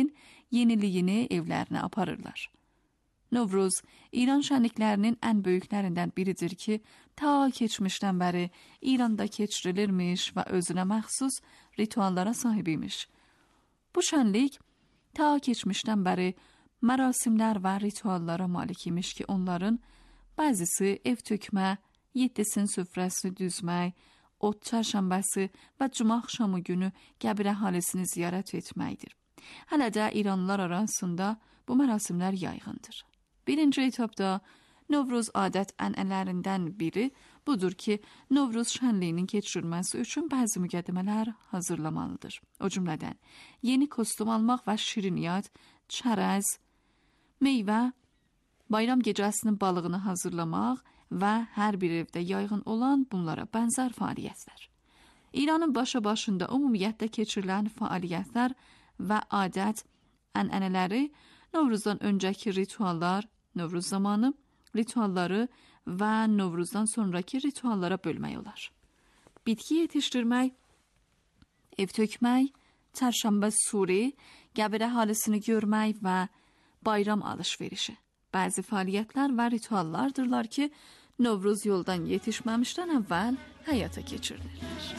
yeniliyini evlərinə aparırlar. Novruz, İran şənliklərinin ən böyüklərindən biridir ki, ta keçmişdən bəri İranda keçirilirmiş və özünə məxsus rituallara sahibiymiş. Bu şənlik ta keçmişdən bəri mərasimlər və rituallara malik imiş ki, onların bəzisi ev tökmə, yeddisin süfrəsi düzmək, ot çərşənbəsi və cuma axşamı günü qəbir əhalisini ziyarət etməkdir. Hələ də İranlılar arasında bu mərasimlər yayğındır. Birinci etapda Novruz adət ənənələrindən biri budur ki, Novruz şənliyinin keçirilməsi üçün bəzi müqəddimələr hazırlamalıdır. O cümlədən yeni kostum almaq və şiriniyat, çərəz, meyvə, bayram gecəsinin balığını hazırlamaq və hər bir evdə yayğın olan bunlara bənzər fəaliyyətlər. İranın başa başında ümumiyyətlə keçirilən fəaliyyətlər və adət ənənələri Novruzdan öncəki rituallar, Novruz zamanı ritualları və Novruzdan sonraki rituallara bölmək olar. Bitki yetişdirmək, ev tökmək, çərşənbə suri, qəbir əhalisini görmək və bayram alış-verişi. Bəzi fəaliyyətlər və rituallardırlar ki, Novruz yoldan yetişməmişdən əvvəl həyata keçirilirlər.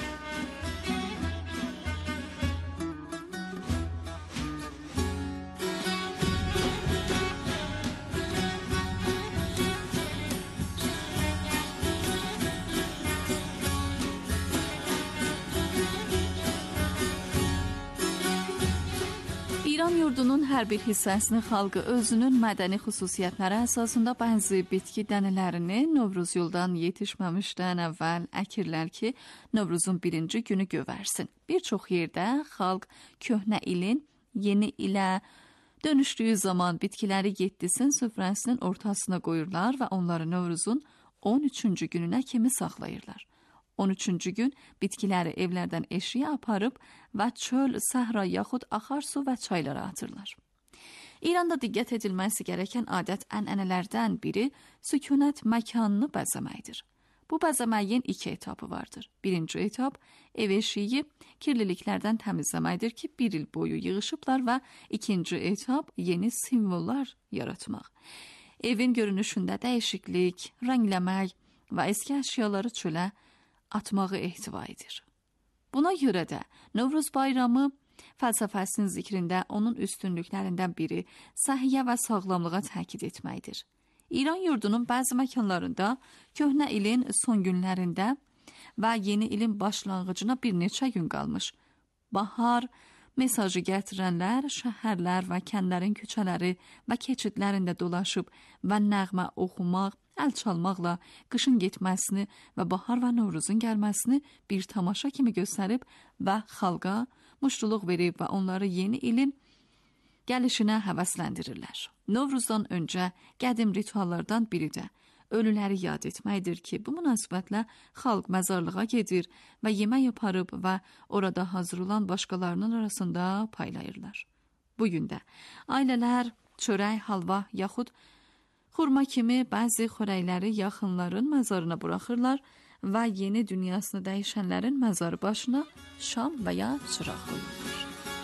İran yurdunun hər bir hissəsini xalqı özünün mədəni xüsusiyyətləri əsasında bəzi bitki dənələrini Novruz yoldan yetişməmişdən əvvəl əkirlər ki, Novruzun birinci günü gövərsin. Bir çox yerdə xalq köhnə ilin yeni ilə dönüşdüyü zaman bitkiləri yeddisin süfrəsinin ortasına qoyurlar və onları Novruzun on üçüncü gününə kimi saxlayırlar. on üçüncü gün bitkiləri evlərdən eşiyə aparıb və çöl, səhra yaxud axar su və çaylara atırlar. İranda diqqət edilməsi gərəkən adət ənənələrdən biri sükunət məkanını bəzəməkdir. Bu bəzəməyin iki etapı vardır. Birinci etap ev eşiyi kirliliklərdən təmizləməkdir ki, bir il boyu yığışıblar və ikinci etap yeni simvollar yaratmaq. Evin görünüşündə dəyişiklik, rəngləmək və eski əşyaları çölə atmağı ehtiva edir. Buna görə də Novruz bayramı fəlsəfəsinin zikrində onun üstünlüklərindən biri səhiyyə və sağlamlığa təkid etməkdir. İran yurdunun bəzi məkanlarında köhnə ilin son günlərində və yeni ilin başlanğıcına bir neçə gün qalmış bahar mesajı gətirənlər şəhərlər və kəndlərin küçələri və keçidlərində dolaşıb və nəğmə oxumaq, əl çalmaqla qışın getməsini və bahar və Novruzun gəlməsini bir tamaşa kimi göstərib və xalqa muştuluq verib və onları yeni ilin gəlişinə həvəsləndirirlər. Novruzdan öncə qədim rituallardan biri də ölüləri yad etməkdir ki, bu münasibətlə xalq məzarlığa gedir və yemək yaparıb və orada hazır olan başqalarının arasında paylayırlar. Bugün də ailələr çörək, halva yaxud xurma kimi bəzi xörəkləri yaxınların məzarına buraxırlar və yeni dünyasını dəyişənlərin məzarı başına şam və ya çıraq qoyurlar.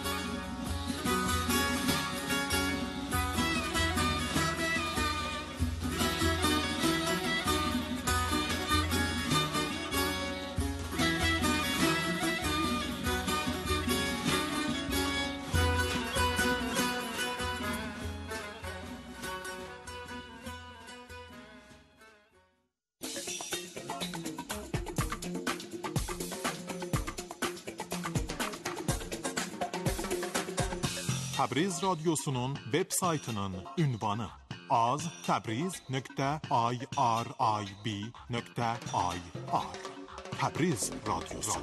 Təbriz radyosunun web saytının ünvanı az tabriz nöqtə irib nöqtə ir Təbriz radyosu.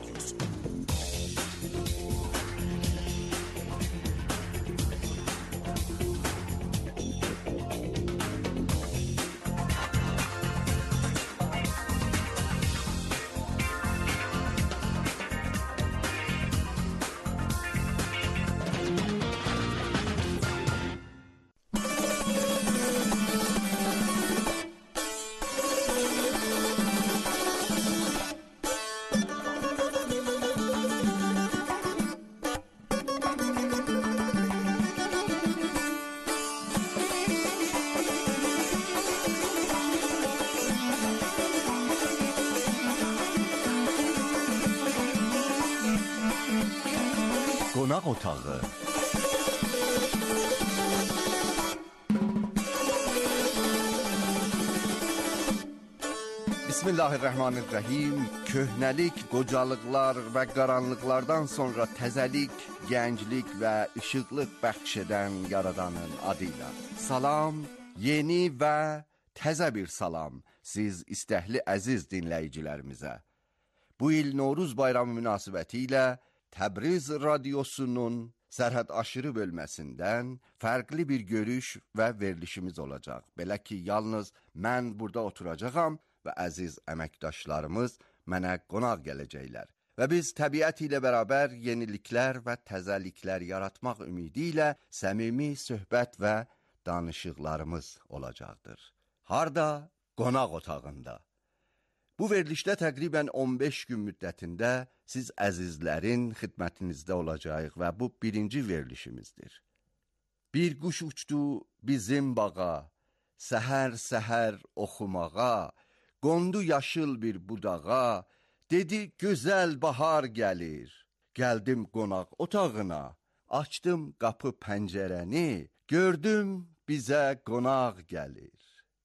Qonaq otağı. Bismillahirrahmanirrahim. Köhnəlik, qocalıqlar və qaranlıqlardan sonra təzəlik, gənclik və işıqlıq bəxş edən Yaradanın adıyla. Salam, yeni və təzə bir salam siz istəhli əziz dinləyicilərimizə. Bu il Novruz bayramı münasibəti ilə Təbriz radiosunun sərhəd aşırı bölməsindən fərqli bir görüş və verilişimiz olacaq. Belə ki, yalnız mən burada oturacağam və əziz əməkdaşlarımız mənə qonaq gələcəklər. Və biz təbiət ilə bərabər yeniliklər və təzəliklər yaratmaq ümidi ilə səmimi söhbət və danışıqlarımız olacaqdır. Harda? Qonaq otağında. Bu verilişdə təqribən on beş gün müddətində siz əzizlərin xidmətinizdə olacağıq və bu birinci verilişimizdir. Bir quş uçdu bizim bağa, səhər-səhər oxumağa, qondu yaşıl bir budağa, dedi gözəl bahar gəlir. Gəldim qonaq otağına, açdım qapı pəncərəni, gördüm bizə qonaq gəlir.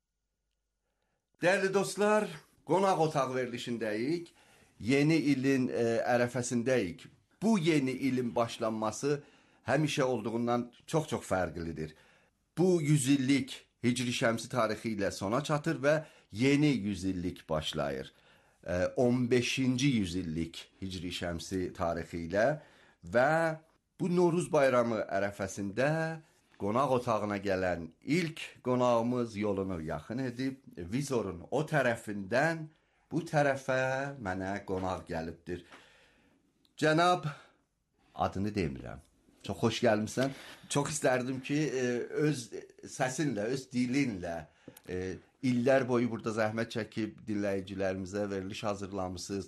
Dəyərli dostlar, qonaq otaq verilişindəyik, yeni ilin e, ərəfəsindəyik. Bu yeni ilin başlanması həmişə olduğundan çox-çox fərqlidir. Bu yüzillik Hicri Şəmsi tarixi ilə sona çatır və yeni yüzillik başlayır. E, on beşinci yüzillik Hicri Şəmsi tarixi ilə və bu Novruz bayramı ərəfəsində qonaq otağına gələn ilk qonağımız yolunu yaxın edib, vizorun o tərəfindən bu tərəfə mənə qonaq gəlibdir. Cənab, adını demirəm, çox xoş gəlmişsən. Çox istərdim ki, öz səsinlə, öz dilinlə, illər boyu burada zəhmət çəkib dinləyicilərimizə veriliş hazırlamışsınız.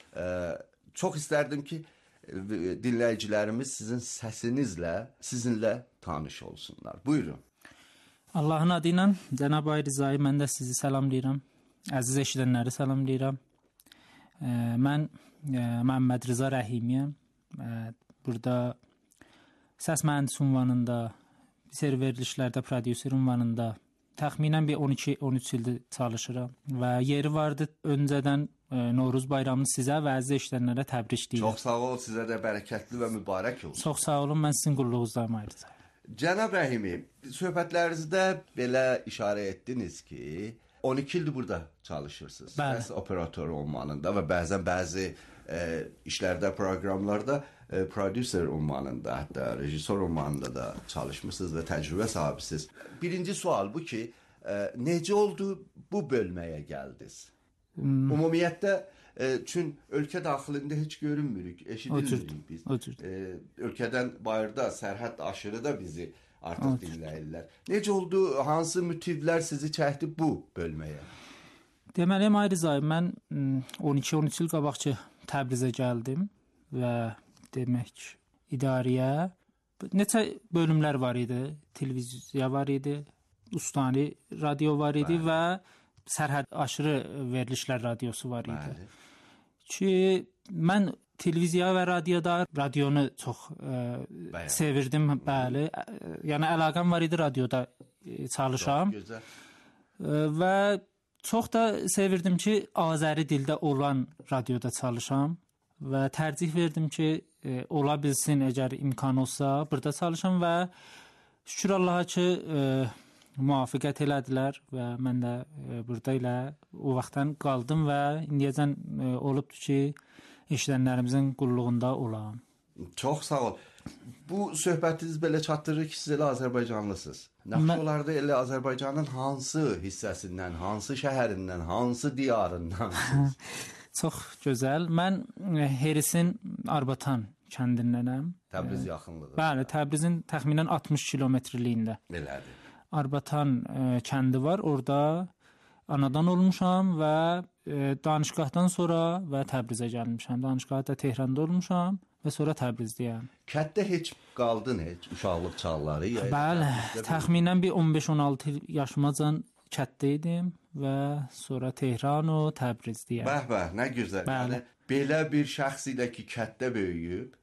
Çox istərdim ki, dinləyicilərimiz sizin səsinizlə, sizinlə tanış olsunlar. Buyurun. Allahın adı ilə, Cənab Ayrızayı, mən də sizi salamlayıram. Əziz eşidənləri salamlayıram. Mən Məhəmməd Rıza Rəhimiyəm. Burada səs mühəndisi ünvanında, bir seri verilişlərdə prodüser ünvanında təxminən bir on iki on üç ildir çalışıram və yeri vardı öncədən Novruz bayramını sizə və əziz eşidənlərə təbrik edirəm. Çox sağ ol, sizə də bərəkətli və mübarək olsun. Çox sağ olun, mən sizin qulluğunuzdayım ayrıca. Cənab Rəhimi, söhbətlərinizdə belə işarə etdiniz ki, on iki ildir burada çalışırsınız. Səs operatoru olmanında və bəzən bəzi e, işlərdə, proqramlarda e, prodüser olmanında, hətta rejissor olmanında da çalışmışsınız və təcrübə sahibisiniz. Birinci sual bu ki, e, necə oldu bu bölməyə gəldiniz? Hmm. Ümumiyyətlə, e, çün ölkə daxilində heç görünmürük, eşidilmirik biz. E, ölkədən bayırda, sərhəd aşırı da bizi artıq dinləyirlər. Necə oldu, hansı mütivlər sizi çəkdi bu bölməyə? Deməli, Ayrızay, mən on iki on üç il qabaqçı Təbrizə gəldim və demək idarəyə neçə bölümlər var idi. Televiziya var idi, Ustani radio var idi Bəli. Və sərhəd aşırı verilişlər radiosu var idi. Bəli. Ki mən televiziya və radioda radionu çox e, sevirdim, bəli. Yəni əlaqəm var idi radioda e, çalışam. Çox gözəl. E, və çox da sevirdim ki, Azəri dildə olan radioda çalışam və tərcih verdim ki, e, ola bilsin əgər imkan olsa burada çalışam və şükür Allaha ki, e, müvafiqət elədilər və mən də e, burada ilə o vaxtdan qaldım və indiyəcən e, olubdur ki, eşidənlərimizin qulluğunda olam. Çox sağ ol. Bu söhbətiniz belə çatdırır ki, siz elə Azərbaycanlısınız. Naxçıvanlarda elə Azərbaycanın hansı hissəsindən, hansı şəhərindən, hansı diyarındansınız? Çox gözəl. Mən Herisin Arbatan kəndindənəm. Təbriz yaxınlığı. Bəli, Təbrizin təxminən altmış kilometrliyində. Belədir. Arbatan e, kəndi var. Orada anadan olmuşam və e, danışqahdan sonra və Təbrizə gəlmişəm. Danışqahda Tehranda olmuşam və sonra Təbrizdəyəm. Kətdə heç qaldın heç uşaqlıq çağları? Bəli, təxminən bir on beş on altı yaşımacan kətdə idim və sonra Tehran o Təbrizdəyəm. Bəh bəh, nə gözəl. Yəni belə bir şəxs ilə ki, kətdə böyüyüb,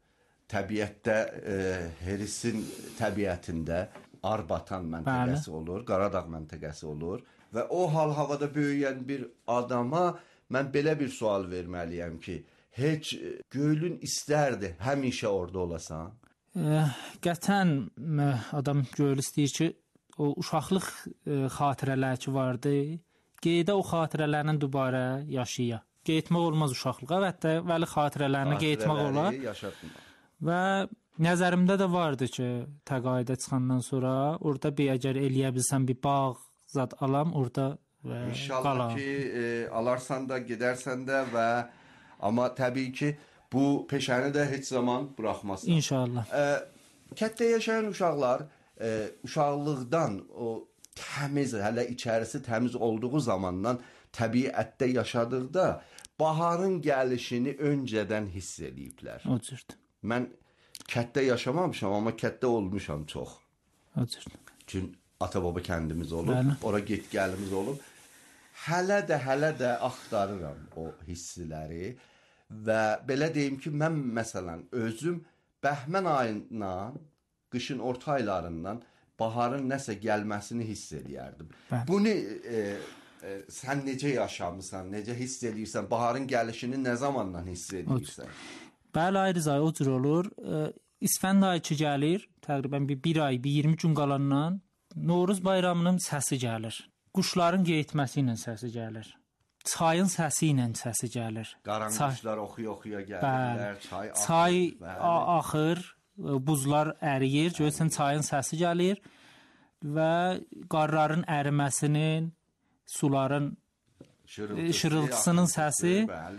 təbiətdə e, Herisin təbiətində Arbatan məntəqəsi Bəli. olur, Qaradağ məntəqəsi olur və o hal havada böyüyən bir adama mən belə bir sual verməliyəm ki, heç göylün istərdi həmişə orada olasan? E, Qətən adam göl istəyir ki, o uşaqlıq e, xatirələr ki vardı, qeydə o xatirələrini dübarə yaşaya. Getmək olmaz uşaqlığa, əlbəttə, vəli xatirələrini getmək olar. Və nəzərimdə də vardı ki, təqaüdə çıxandan sonra orada bir əgər eləyə bilsəm bir bağ zad alam orada və İnşallah qalam. ki, e, alarsan da, gedərsən də və amma təbii ki, bu peşəni də heç zaman buraxmazsan. İnşallah. E, Kətdə yaşayan uşaqlar e, uşaqlıqdan o təmiz, hələ içərisi təmiz olduğu zamandan təbiətdə yaşadıqda baharın gəlişini öncədən hiss eləyiblər. O cürdür. Mən kətdə yaşamamışam, amma kətdə olmuşam çox. O cürdür. Çünki ata-baba kəndimiz olub, Bəli. ora get-gəlimiz olub. Hələ də, hələ də axtarıram o hissiləri və belə deyim ki, mən məsələn özüm Bəhmən ayından, qışın orta aylarından baharın nəsə gəlməsini hiss eləyərdim. Bəli. Bunu e, e, sən necə yaşamısan, necə hiss eləyirsən, baharın gəlişini nə zamandan hiss eləyirsən? Bəli, ayrı zay o cür olur. E, İsfənd ayı ki gəlir, təqribən bir, bir ay, bir iyirmi gün qalandan Novruz bayramının səsi gəlir. Quşların geyitməsi ilə səsi gəlir. Çayın səsi ilə səsi gəlir. Qaranquşlar oxuya-oxuya gəlirlər, çay axır. Çay axır, buzlar əriyir, görürsən çayın səsi gəlir və qarların əriməsinin, suların Şırıltısı, şırıltısının səsi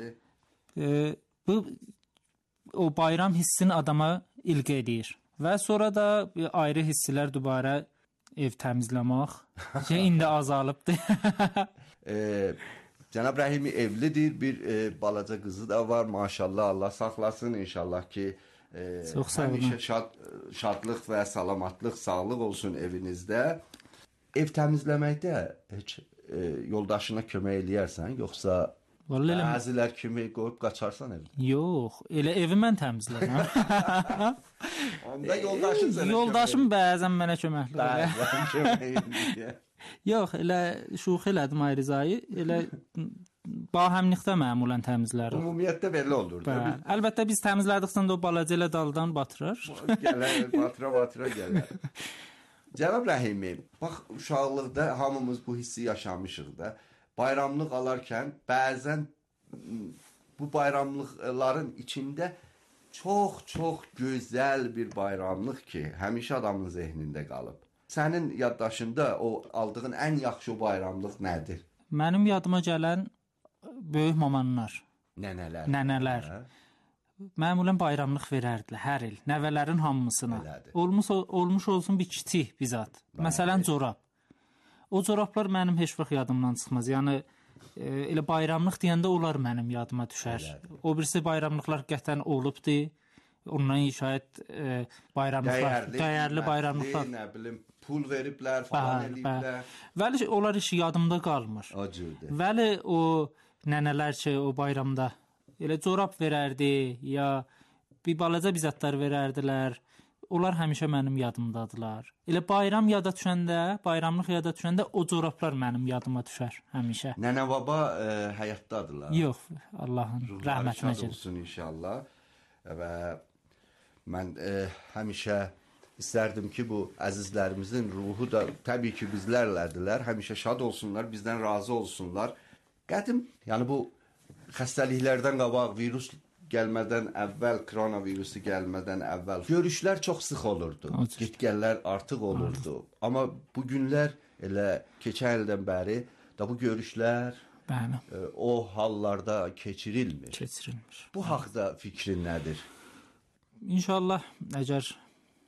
e, bu o bayram hissini adama ilqə edir. Və sonra da ayrı hisslər dübarə ev təmizləmək ki, indi azalıbdır. e, Cənab Rəhimi evlidir, bir e, balaca qızı da var, maşallah, Allah saxlasın, inşallah ki e, həmişə şad, şadlıq və salamatlıq, sağlıq olsun evinizdə. Ev təmizləməkdə heç e, yoldaşına kömək eləyərsən, yoxsa Vallahi bəzilər kimi qoyub qaçarsan evdə? Yox, elə evi mən təmizləyirəm. Onda yoldaşın sənə Yoldaşım bəzən mənə köməkli olur. Bəzən kömək eləyir. Yox, elə şux elədim Ayrizayı, elə bahəmlikdə məmulən təmizlərəm. Ümumiyyətlə belə olur da. Biz... Əlbəttə biz təmizlədikdən də o balaca ilə daldan batırır. Gələr, batıra-batıra gələr. Cənab Rəhimi, bax uşaqlıqda hamımız bu hissi yaşamışıq da. Bayramlıq alarkən bəzən bu bayramlıqların içində çox-çox gözəl bir bayramlıq ki, həmişə adamın zehnində qalıb. Sənin yaddaşında o aldığın ən yaxşı bayramlıq nədir? Mənim yadıma gələn böyük mamanlar, nənələr. Nənələr. Hə? Məmulən bayramlıq verərdilər hər il, nəvələrin hamısına. Olmuş, olmuş olsun bir kiçik bizat. Bəli. Məsələn, corab. O corablar mənim heç vaxt yadımdan çıxmaz. Yəni e, elə bayramlıq deyəndə onlar mənim yadıma düşər. Elədir. O birisi bayramlıqlar qətən olubdu. Ondan şayət e, bayramlıqlar, dəyərli, dəyərli bayramlıqlar. Nə bilim, pul veriblər, falan eləyiblər. Vəli onlar işi yadımda qalmır. O cürdür. Vəli o nənələr ki, o bayramda elə corab verərdi, ya bir balaca bizatlar verərdilər. Onlar həmişə mənim yadımdadılar. Elə bayram yada düşəndə, bayramlıq yada düşəndə o corablar mənim yadıma düşər həmişə. Nənə baba e, həyatdadırlar. Yox, Allahın rəhmətinə gəlsin. Olsun inşallah. Və mən e, həmişə istərdim ki, bu əzizlərimizin ruhu da təbii ki, bizlərlədirlər. Həmişə şad olsunlar, bizdən razı olsunlar. Qədim, yəni bu xəstəliklərdən qabaq, virus gəlmədən əvvəl, koronavirusu gəlmədən əvvəl görüşlər çox sıx olurdu. Getgəllər artıq olurdu. Amma bu günlər elə keçən ildən bəri da bu görüşlər Bəli. E, o hallarda keçirilmir. Keçirilmir. Bu haqda fikrin nədir? İnşallah, əgər